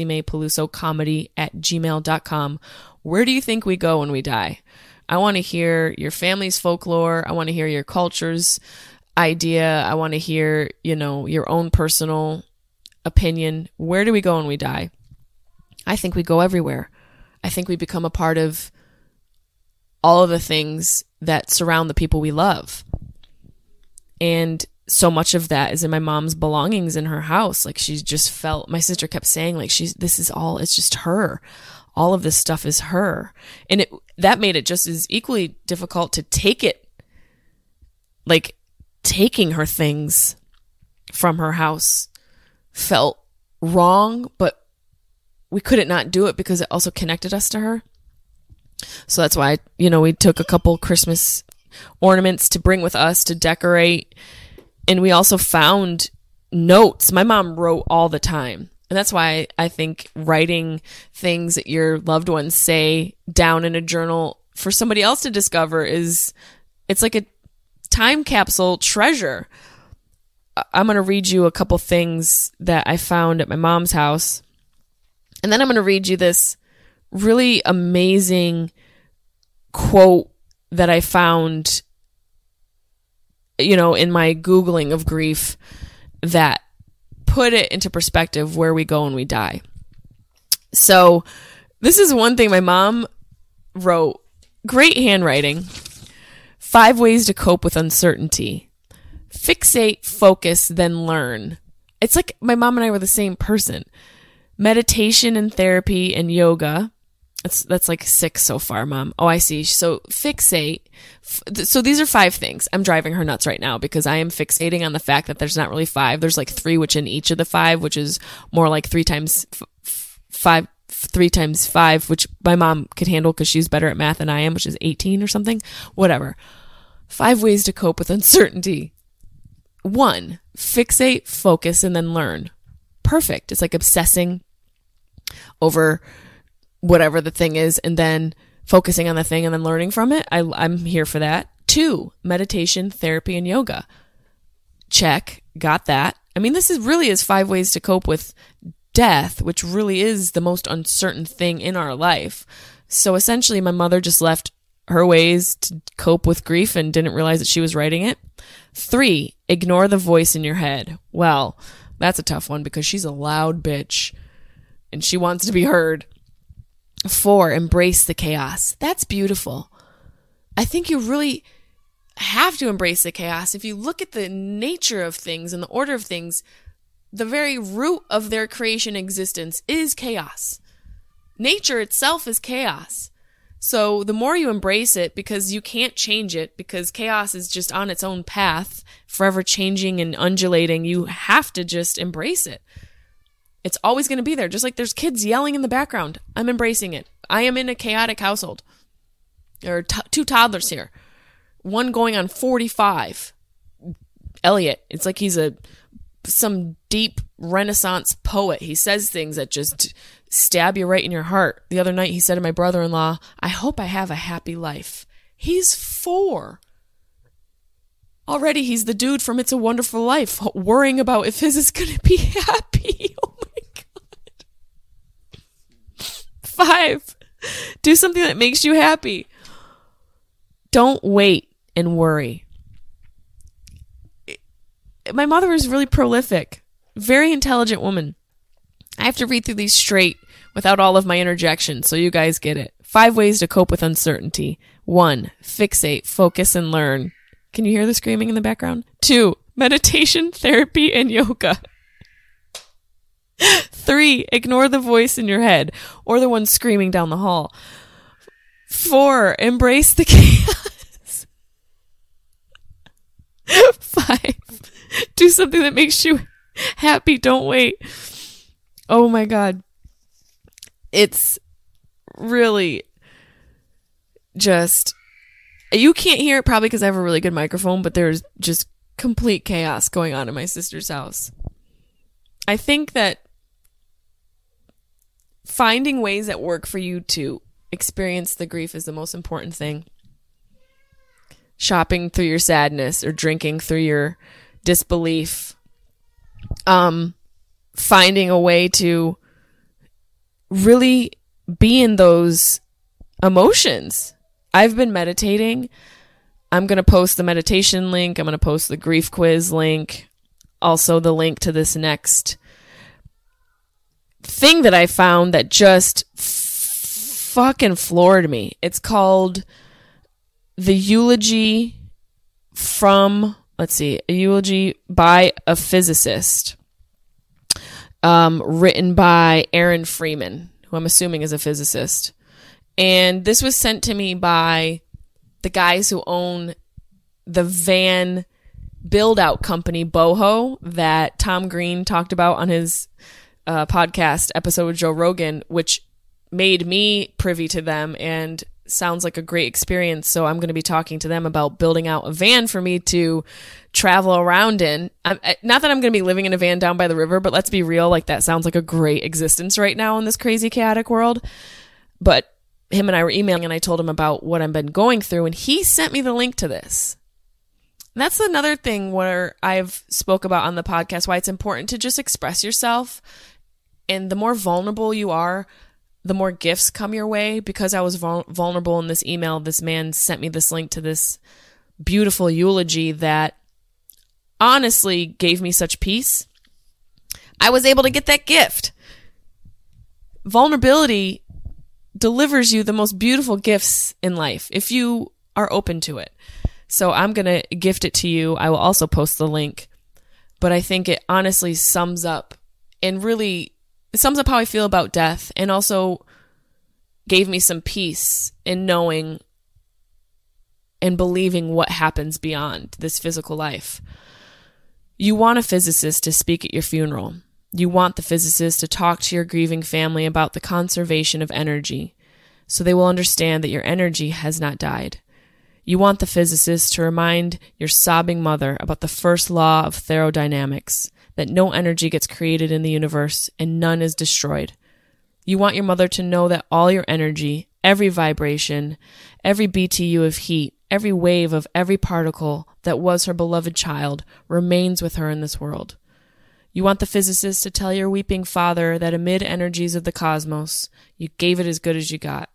jessimaypelusocomedy@gmail.com. Where do you think we go when we die? I want to hear your family's folklore. I want to hear your culture's idea. I want to hear, your own personal opinion. Where do we go when we die? I think we go everywhere. I think we become a part of all of the things that surround the people we love. And so much of that is in my mom's belongings in her house. Like, she's just felt, my sister kept saying, like, it's just her. All of this stuff is her. And that made it just as equally difficult to take it. Like, taking her things from her house felt wrong, but we couldn't not do it because it also connected us to her. So that's why, we took a couple Christmas ornaments to bring with us to decorate. And we also found notes. My mom wrote all the time. And that's why I think writing things that your loved ones say down in a journal for somebody else to discover it's like a time capsule treasure. I'm going to read you a couple things that I found at my mom's house. And then I'm going to read you this really amazing quote that I found, in my Googling of grief, that put it into perspective where we go when we die. So this is one thing my mom wrote. Great handwriting. 5 ways to cope with uncertainty. Fixate, focus, then learn. It's like my mom and I were the same person. Meditation and therapy and yoga. That's like 6 so far, Mom. Oh, I see. So fixate. So these are 5 things. I'm driving her nuts right now because I am fixating on the fact that there's not really 5. There's like 3 within each of the 5, which is more like 3 times 5, 3 times 5, which my mom could handle because she's better at math than I am, which is 18 or something. Whatever. 5 ways to cope with uncertainty. 1, fixate, focus, and then learn. Perfect. It's like obsessing over whatever the thing is and then focusing on the thing and then learning from it. I'm here for that. 2, meditation, therapy, and yoga. Check. Got that. I mean, this really is 5 ways to cope with death, which really is the most uncertain thing in our life. So essentially, my mother just left her ways to cope with grief and didn't realize that she was writing it. 3, ignore the voice in your head. Well, that's a tough one because she's a loud bitch and she wants to be heard. 4, embrace the chaos. That's beautiful. I think you really have to embrace the chaos. If you look at the nature of things and the order of things, the very root of their creation existence is chaos. Nature itself is chaos. So the more you embrace it, because you can't change it, because chaos is just on its own path, forever changing and undulating, you have to just embrace it. It's always going to be there. Just like there's kids yelling in the background. I'm embracing it. I am in a chaotic household. There are two toddlers here. One going on 45. Elliot, it's like he's some deep Renaissance poet. He says things that just stab you right in your heart. The other night he said to my brother-in-law, I hope I have a happy life. He's 4. Already he's the dude from It's a Wonderful Life, worrying about if his is going to be happy. Oh my God. 5, do something that makes you happy. Don't wait and worry. My mother was really prolific, very intelligent woman. I have to read through these straight without all of my interjections, so you guys get it. 5 ways to cope with uncertainty. 1, fixate, focus, and learn. Can you hear the screaming in the background? 2, meditation, therapy, and yoga. 3, ignore the voice in your head or the one screaming down the hall. 4, embrace the chaos. 5, do something that makes you happy. Don't wait. Oh my God. It's really just, you can't hear it probably because I have a really good microphone, but there's just complete chaos going on in my sister's house. I think that finding ways that work for you to experience the grief is the most important thing. Shopping through your sadness or drinking through your disbelief. Finding a way to really be in those emotions. I've been meditating. I'm going to post the meditation link. I'm going to post the grief quiz link. Also the link to this next thing that I found that just fucking floored me. It's called The Eulogy from, a eulogy by a physicist. Written by Aaron Freeman, who I'm assuming is a physicist. And this was sent to me by the guys who own the van build-out company, Boho, that Tom Green talked about on his podcast episode with Joe Rogan, which made me privy to them and sounds like a great experience. So I'm going to be talking to them about building out a van for me to travel around in. Not that I'm going to be living in a van down by the river, but let's be real. Like, that sounds like a great existence right now in this crazy, chaotic world. But him and I were emailing and I told him about what I've been going through, and he sent me the link to this. And that's another thing where I've spoke about on the podcast, why it's important to just express yourself. And the more vulnerable you are, the more gifts come your way. Because I was vulnerable in this email, this man sent me this link to this beautiful eulogy that honestly gave me such peace. I was able to get that gift. Vulnerability delivers you the most beautiful gifts in life if you are open to it. So I'm going to gift it to you. I will also post the link. But I think it honestly sums up and really it sums up how I feel about death, and also gave me some peace in knowing and believing what happens beyond this physical life. You want a physicist to speak at your funeral. You want the physicist to talk to your grieving family about the conservation of energy, so they will understand that your energy has not died. You want the physicist to remind your sobbing mother about the first law of thermodynamics, that no energy gets created in the universe and none is destroyed. You want your mother to know that all your energy, every vibration, every BTU of heat, every wave of every particle that was her beloved child remains with her in this world. You want the physicist to tell your weeping father that amid energies of the cosmos, you gave it as good as you got.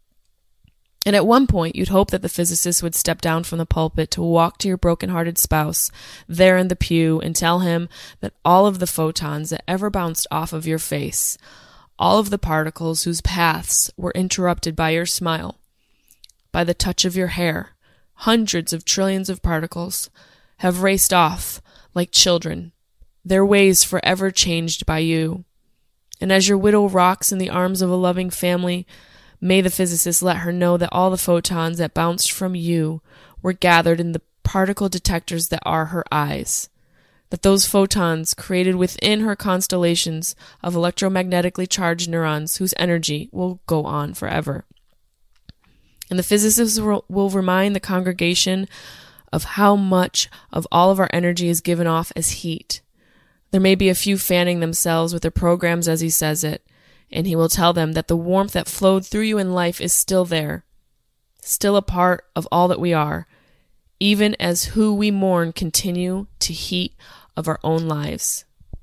And at one point, you'd hope that the physicist would step down from the pulpit to walk to your broken-hearted spouse there in the pew and tell him that all of the photons that ever bounced off of your face, all of the particles whose paths were interrupted by your smile, by the touch of your hair, hundreds of trillions of particles, have raced off like children, their ways forever changed by you. And as your widow rocks in the arms of a loving family, may the physicist let her know that all the photons that bounced from you were gathered in the particle detectors that are her eyes. that those photons created within her constellations of electromagnetically charged neurons whose energy will go on forever. And the physicists will remind the congregation of how much of all of our energy is given off as heat. There may be a few fanning themselves with their programs as he says it, and he will tell them that the warmth that flowed through you in life is still there, still a part of all that we are, even as who we mourn continue to heat of our own lives.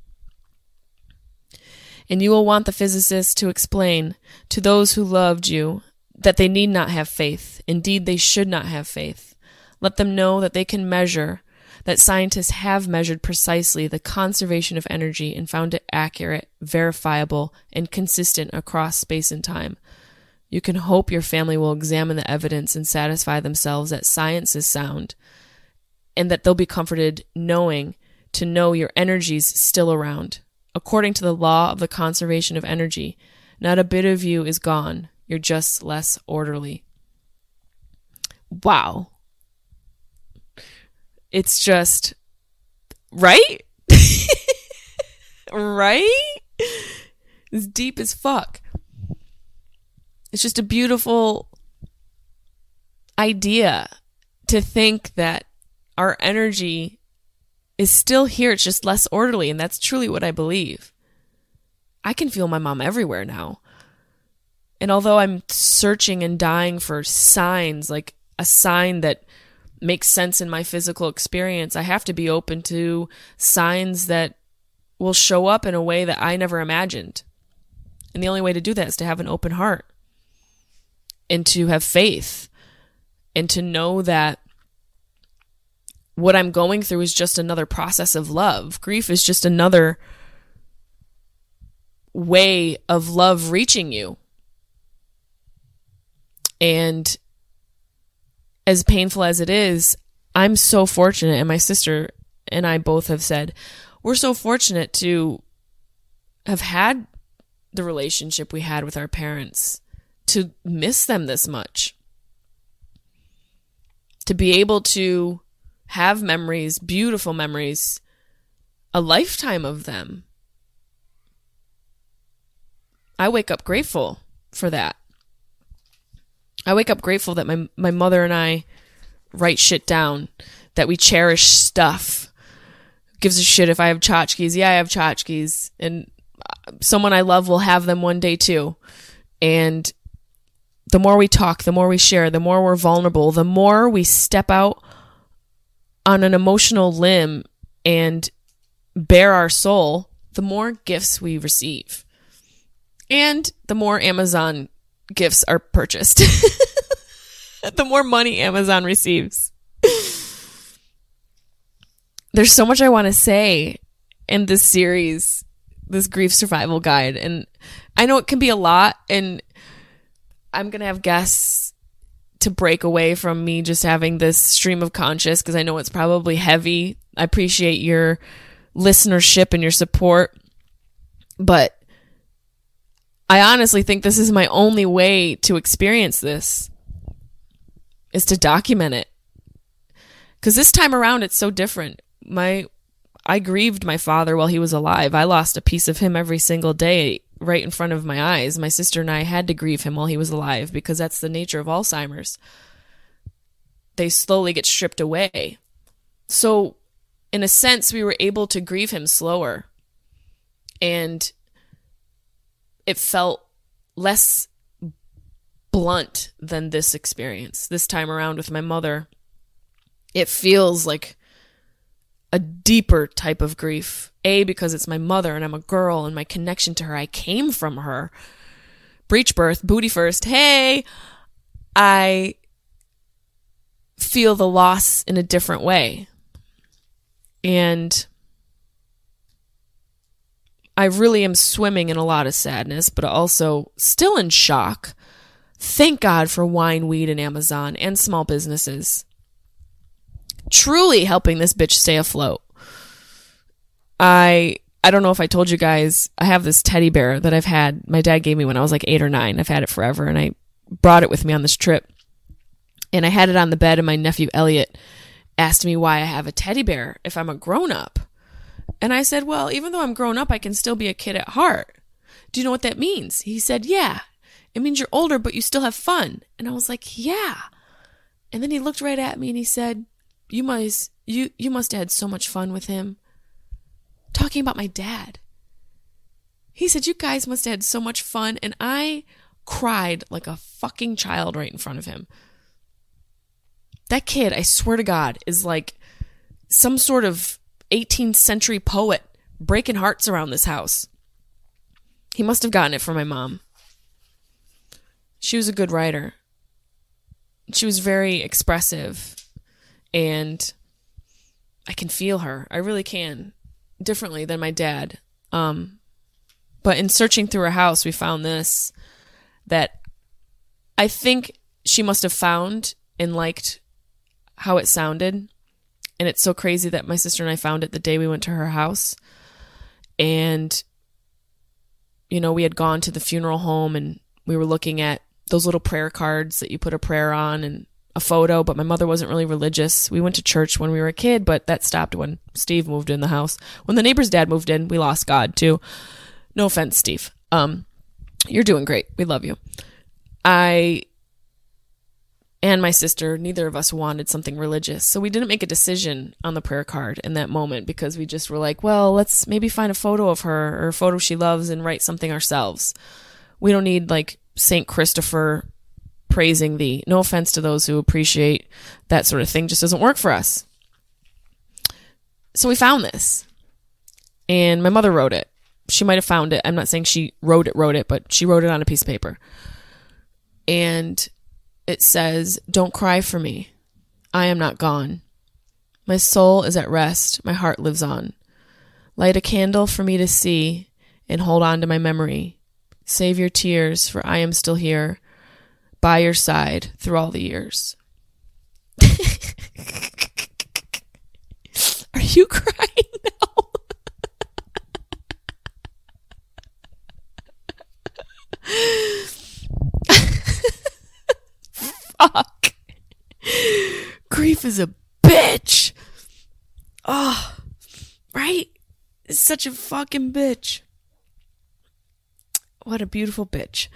And you will want the physicists to explain to those who loved you that they need not have faith. Indeed, they should not have faith. Let them know that they can measure, that scientists have measured precisely the conservation of energy and found it accurate, verifiable, and consistent across space and time. You can hope your family will examine the evidence and satisfy themselves that science is sound, and that they'll be comforted knowing to know your energy's still around. According to the law of the conservation of energy, not a bit of you is gone. You're just less orderly. Wow. It's just, right? Right? It's deep as fuck. It's just a beautiful idea to think that our energy is still here. It's just less orderly. And that's truly what I believe. I can feel my mom everywhere now. And although I'm searching and dying for signs, like a sign that makes sense in my physical experience, I have to be open to signs that will show up in a way that I never imagined. And the only way to do that is to have an open heart and to have faith and to know that what I'm going through is just another process of love. Grief is just another way of love reaching you. And as painful as it is, I'm so fortunate, and my sister and I both have said, we're so fortunate to have had the relationship we had with our parents, to miss them this much, to be able to have memories, beautiful memories, a lifetime of them. I wake up grateful for that. I wake up grateful that my mother and I write shit down, that we cherish stuff. Gives a shit if I have tchotchkes. Yeah, I have tchotchkes. And someone I love will have them one day too. And the more we talk, the more we share, the more we're vulnerable, the more we step out on an emotional limb and bare our soul, the more gifts we receive. And the more Amazon gifts are purchased. The more money Amazon receives. There's so much I want to say in this series, this grief survival guide. And I know it can be a lot, and I'm going to have guests to break away from me just having this stream of conscious, because I know it's probably heavy. I appreciate your listenership and your support, but I honestly think this is my only way to experience this, is to document it. Because this time around, it's so different. I grieved my father while he was alive. I lost a piece of him every single day right in front of my eyes. My sister and I had to grieve him while he was alive, because that's the nature of Alzheimer's. They slowly get stripped away. So in a sense, we were able to grieve him slower. And it felt less blunt than this experience. This time around with my mother, it feels like a deeper type of grief. Because it's my mother and I'm a girl and my connection to her, I came from her. Breech birth, booty first. Hey, I feel the loss in a different way. And I really am swimming in a lot of sadness, but also still in shock. Thank God for wine, weed, and Amazon and small businesses. Truly helping this bitch stay afloat. I don't know if I told you guys, I have this teddy bear that I've had. My dad gave me when I was like 8 or 9. I've had it forever, and I brought it with me on this trip. And I had it on the bed, and my nephew Elliot asked me why I have a teddy bear if I'm a grown-up. And I said, well, even though I'm grown up, I can still be a kid at heart. Do you know what that means? He said, yeah. It means you're older, but you still have fun. And I was like, yeah. And then he looked right at me and he said, you must have had so much fun with him. Talking about my dad. He said, you guys must have had so much fun. And I cried like a fucking child right in front of him. That kid, I swear to God, is like some sort of 18th century poet breaking hearts around this house. He must have gotten it from my mom. She was a good writer. She was very expressive, and I can feel her. I really can, differently than my dad. But in searching through her house, we found this that I think she must have found and liked how it sounded. And it's so crazy that my sister and I found it the day we went to her house. And, you know, we had gone to the funeral home and we were looking at those little prayer cards that you put a prayer on and a photo, but my mother wasn't really religious. We went to church when we were a kid, but that stopped when Steve moved in the house. When the neighbor's dad moved in, we lost God too. No offense, Steve. You're doing great. We love you. I and my sister, neither of us wanted something religious. So we didn't make a decision on the prayer card in that moment because we just were like, well, let's maybe find a photo of her or a photo she loves and write something ourselves. We don't need like St. Christopher praising thee. No offense to those who appreciate that sort of thing. Just doesn't work for us. So we found this and my mother wrote it. She might have found it. I'm not saying she wrote it, but she wrote it on a piece of paper. And it says, don't cry for me. I am not gone. My soul is at rest. My heart lives on. Light a candle for me to see and hold on to my memory. Save your tears, for I am still here by your side through all the years. Are you crying now? Fuck. Grief is a bitch. Oh, right? It's such a fucking bitch. What a beautiful bitch.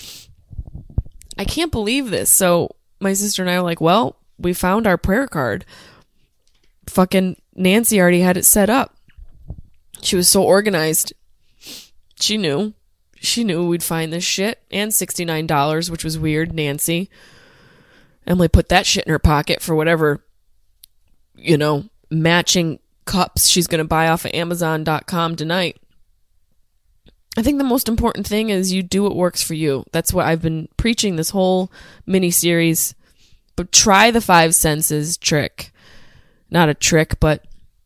I can't believe this. So my sister and I were like, well, we found our prayer card. Fucking Nancy already had it set up. She was so organized. She knew we'd find this shit. And $69, which was weird, Nancy. Emily put that shit in her pocket for whatever, you know, matching cups she's going to buy off of Amazon.com tonight. I think the most important thing is you do what works for you. That's what I've been preaching this whole mini series. But try the 5 senses trick. Not a trick, but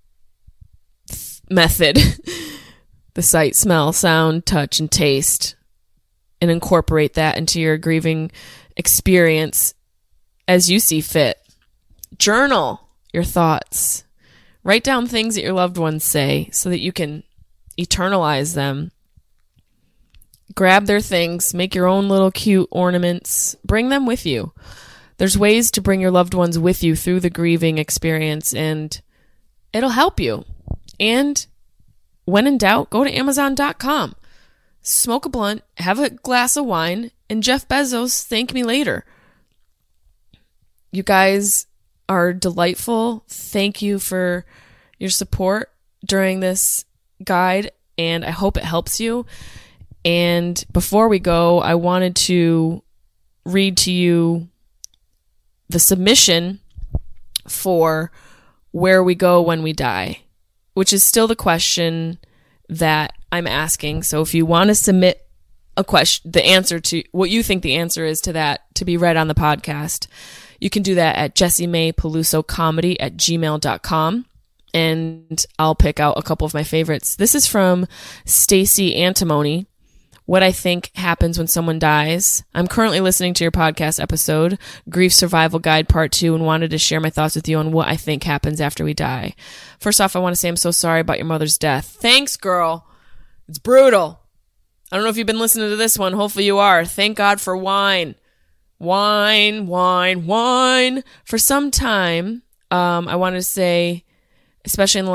method. The sight, smell, sound, touch, and taste. And incorporate that into your grieving experience as you see fit. Journal your thoughts. Write down things that your loved ones say so that you can eternalize them. Grab their things, make your own little cute ornaments, bring them with you. There's ways to bring your loved ones with you through the grieving experience, and it'll help you. And when in doubt, go to Amazon.com. Smoke a blunt, have a glass of wine, and Jeff Bezos, thank me later. You guys are delightful. Thank you for your support during this guide, and I hope it helps you. And before we go, I wanted to read to you the submission for where we go when we die, which is still the question that I'm asking. So if you want to submit a question, the answer to what you think the answer is to that, to be read on the podcast, you can do that at jessiemaypelusocomedy@gmail.com. And I'll pick out a couple of my favorites. This is from Stacy Antimony. What I think happens when someone dies. I'm currently listening to your podcast episode, Grief Survival Guide Part 2, and wanted to share my thoughts with you on what I think happens after we die. First off, I want to say I'm so sorry about your mother's death. Thanks, girl. It's brutal. I don't know if you've been listening to this one. Hopefully you are. Thank God for wine. Wine. For some time, I wanted to say, especially in the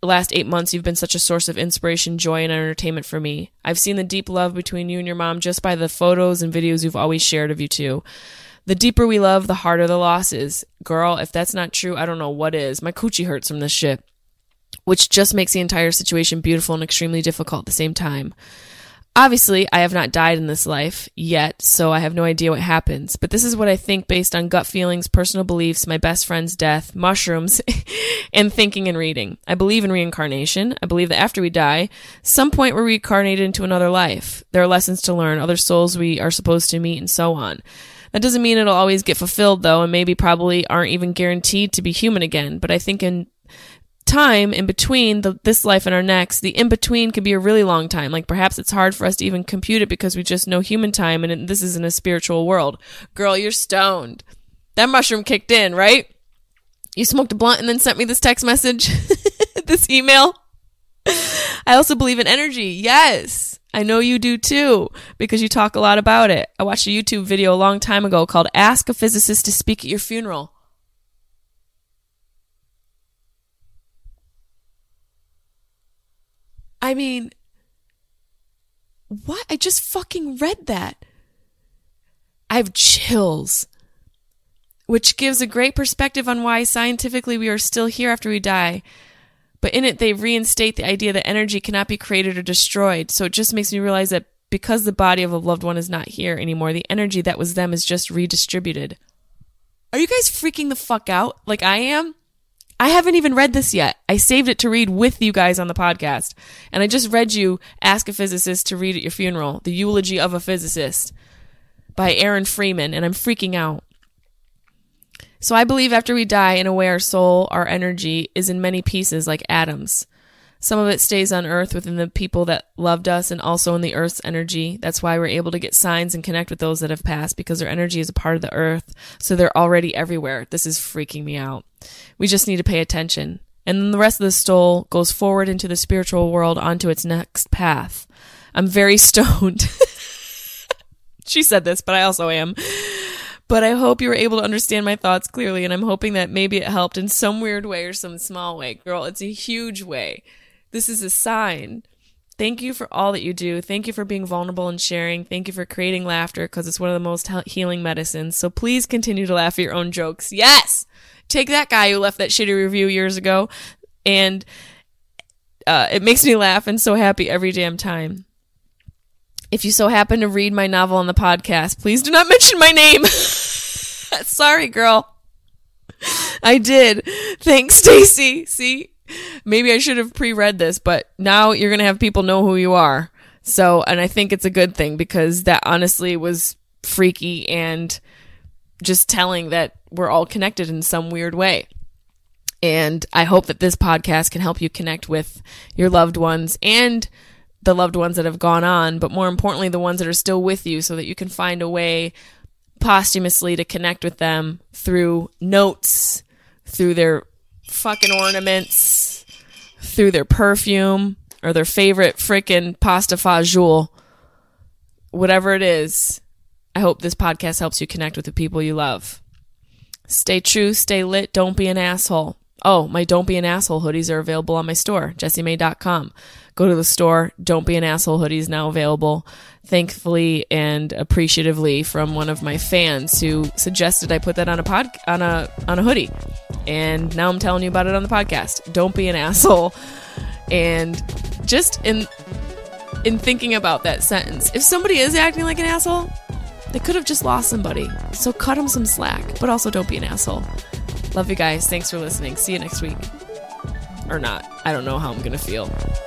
last 8 months, you've been such a source of inspiration, joy, and entertainment for me. I've seen the deep love between you and your mom just by the photos and videos you've always shared of you two. The deeper we love, the harder the loss is. Girl, if that's not true, I don't know what is. My coochie hurts from this shit. Which just makes the entire situation beautiful and extremely difficult at the same time. Obviously, I have not died in this life yet, so I have no idea what happens. But this is what I think based on gut feelings, personal beliefs, my best friend's death, mushrooms, and thinking and reading. I believe in reincarnation. I believe that after we die, some point we're reincarnated into another life. There are lessons to learn, other souls we are supposed to meet, and so on. That doesn't mean it'll always get fulfilled, though, and maybe probably aren't even guaranteed to be human again. But I think in time in between this life and our next, the in-between could be a really long time. Like perhaps it's hard for us to even compute it because we just know human time and this is in a spiritual world. Girl, you're stoned. That mushroom kicked in, right? You smoked a blunt and then sent me this text message, this email. I also believe in energy. Yes, I know you do too, because you talk a lot about it. I watched a YouTube video a long time ago called Ask a Physicist to Speak at Your Funeral. I mean, what? I just fucking read that. I have chills. Which gives a great perspective on why scientifically we are still here after we die. But in it, they reinstate the idea that energy cannot be created or destroyed. So it just makes me realize that because the body of a loved one is not here anymore, the energy that was them is just redistributed. Are you guys freaking the fuck out like I am? I haven't even read this yet. I saved it to read with you guys on the podcast. And I just read you Ask a Physicist to Read at Your Funeral, The Eulogy of a Physicist by Aaron Freeman, and I'm freaking out. So I believe after we die, in a way, our soul, our energy, is in many pieces like atoms. Some of it stays on Earth within the people that loved us and also in the Earth's energy. That's why we're able to get signs and connect with those that have passed, because their energy is a part of the Earth, so they're already everywhere. This is freaking me out. We just need to pay attention. And then the rest of the soul goes forward into the spiritual world onto its next path. I'm very stoned. She said this, but I also am. But I hope you were able to understand my thoughts clearly, and I'm hoping that maybe it helped in some weird way or some small way. Girl, it's a huge way. This is a sign. Thank you for all that you do. Thank you for being vulnerable and sharing. Thank you for creating laughter, because it's one of the most healing medicines. So please continue to laugh at your own jokes. Yes! Take that guy who left that shitty review years ago, and it makes me laugh and so happy every damn time. If you so happen to read my novel on the podcast, please do not mention my name. Sorry, girl. I did. Thanks, Stacy. See? Maybe I should have pre-read this, but now you're going to have people know who you are. So, and I think it's a good thing, because that honestly was freaky and just telling that we're all connected in some weird way. And I hope that this podcast can help you connect with your loved ones and the loved ones that have gone on, but more importantly, the ones that are still with you, so that you can find a way posthumously to connect with them through notes, through their fucking ornaments, through their perfume, or their favorite frickin' pasta fagioli. Whatever it is, I hope this podcast helps you connect with the people you love. Stay true, stay lit, don't be an asshole. Oh, my Don't Be an Asshole hoodies are available on my store, jessiemay.com. Go to the store. Don't Be an Asshole hoodies now available. Thankfully and appreciatively from one of my fans who suggested I put that on a hoodie. And now I'm telling you about it on the podcast. Don't be an asshole. And just in thinking about that sentence, if somebody is acting like an asshole, they could have just lost somebody. So cut them some slack, but also don't be an asshole. Love you guys. Thanks for listening. See you next week. Or not. I don't know how I'm going to feel.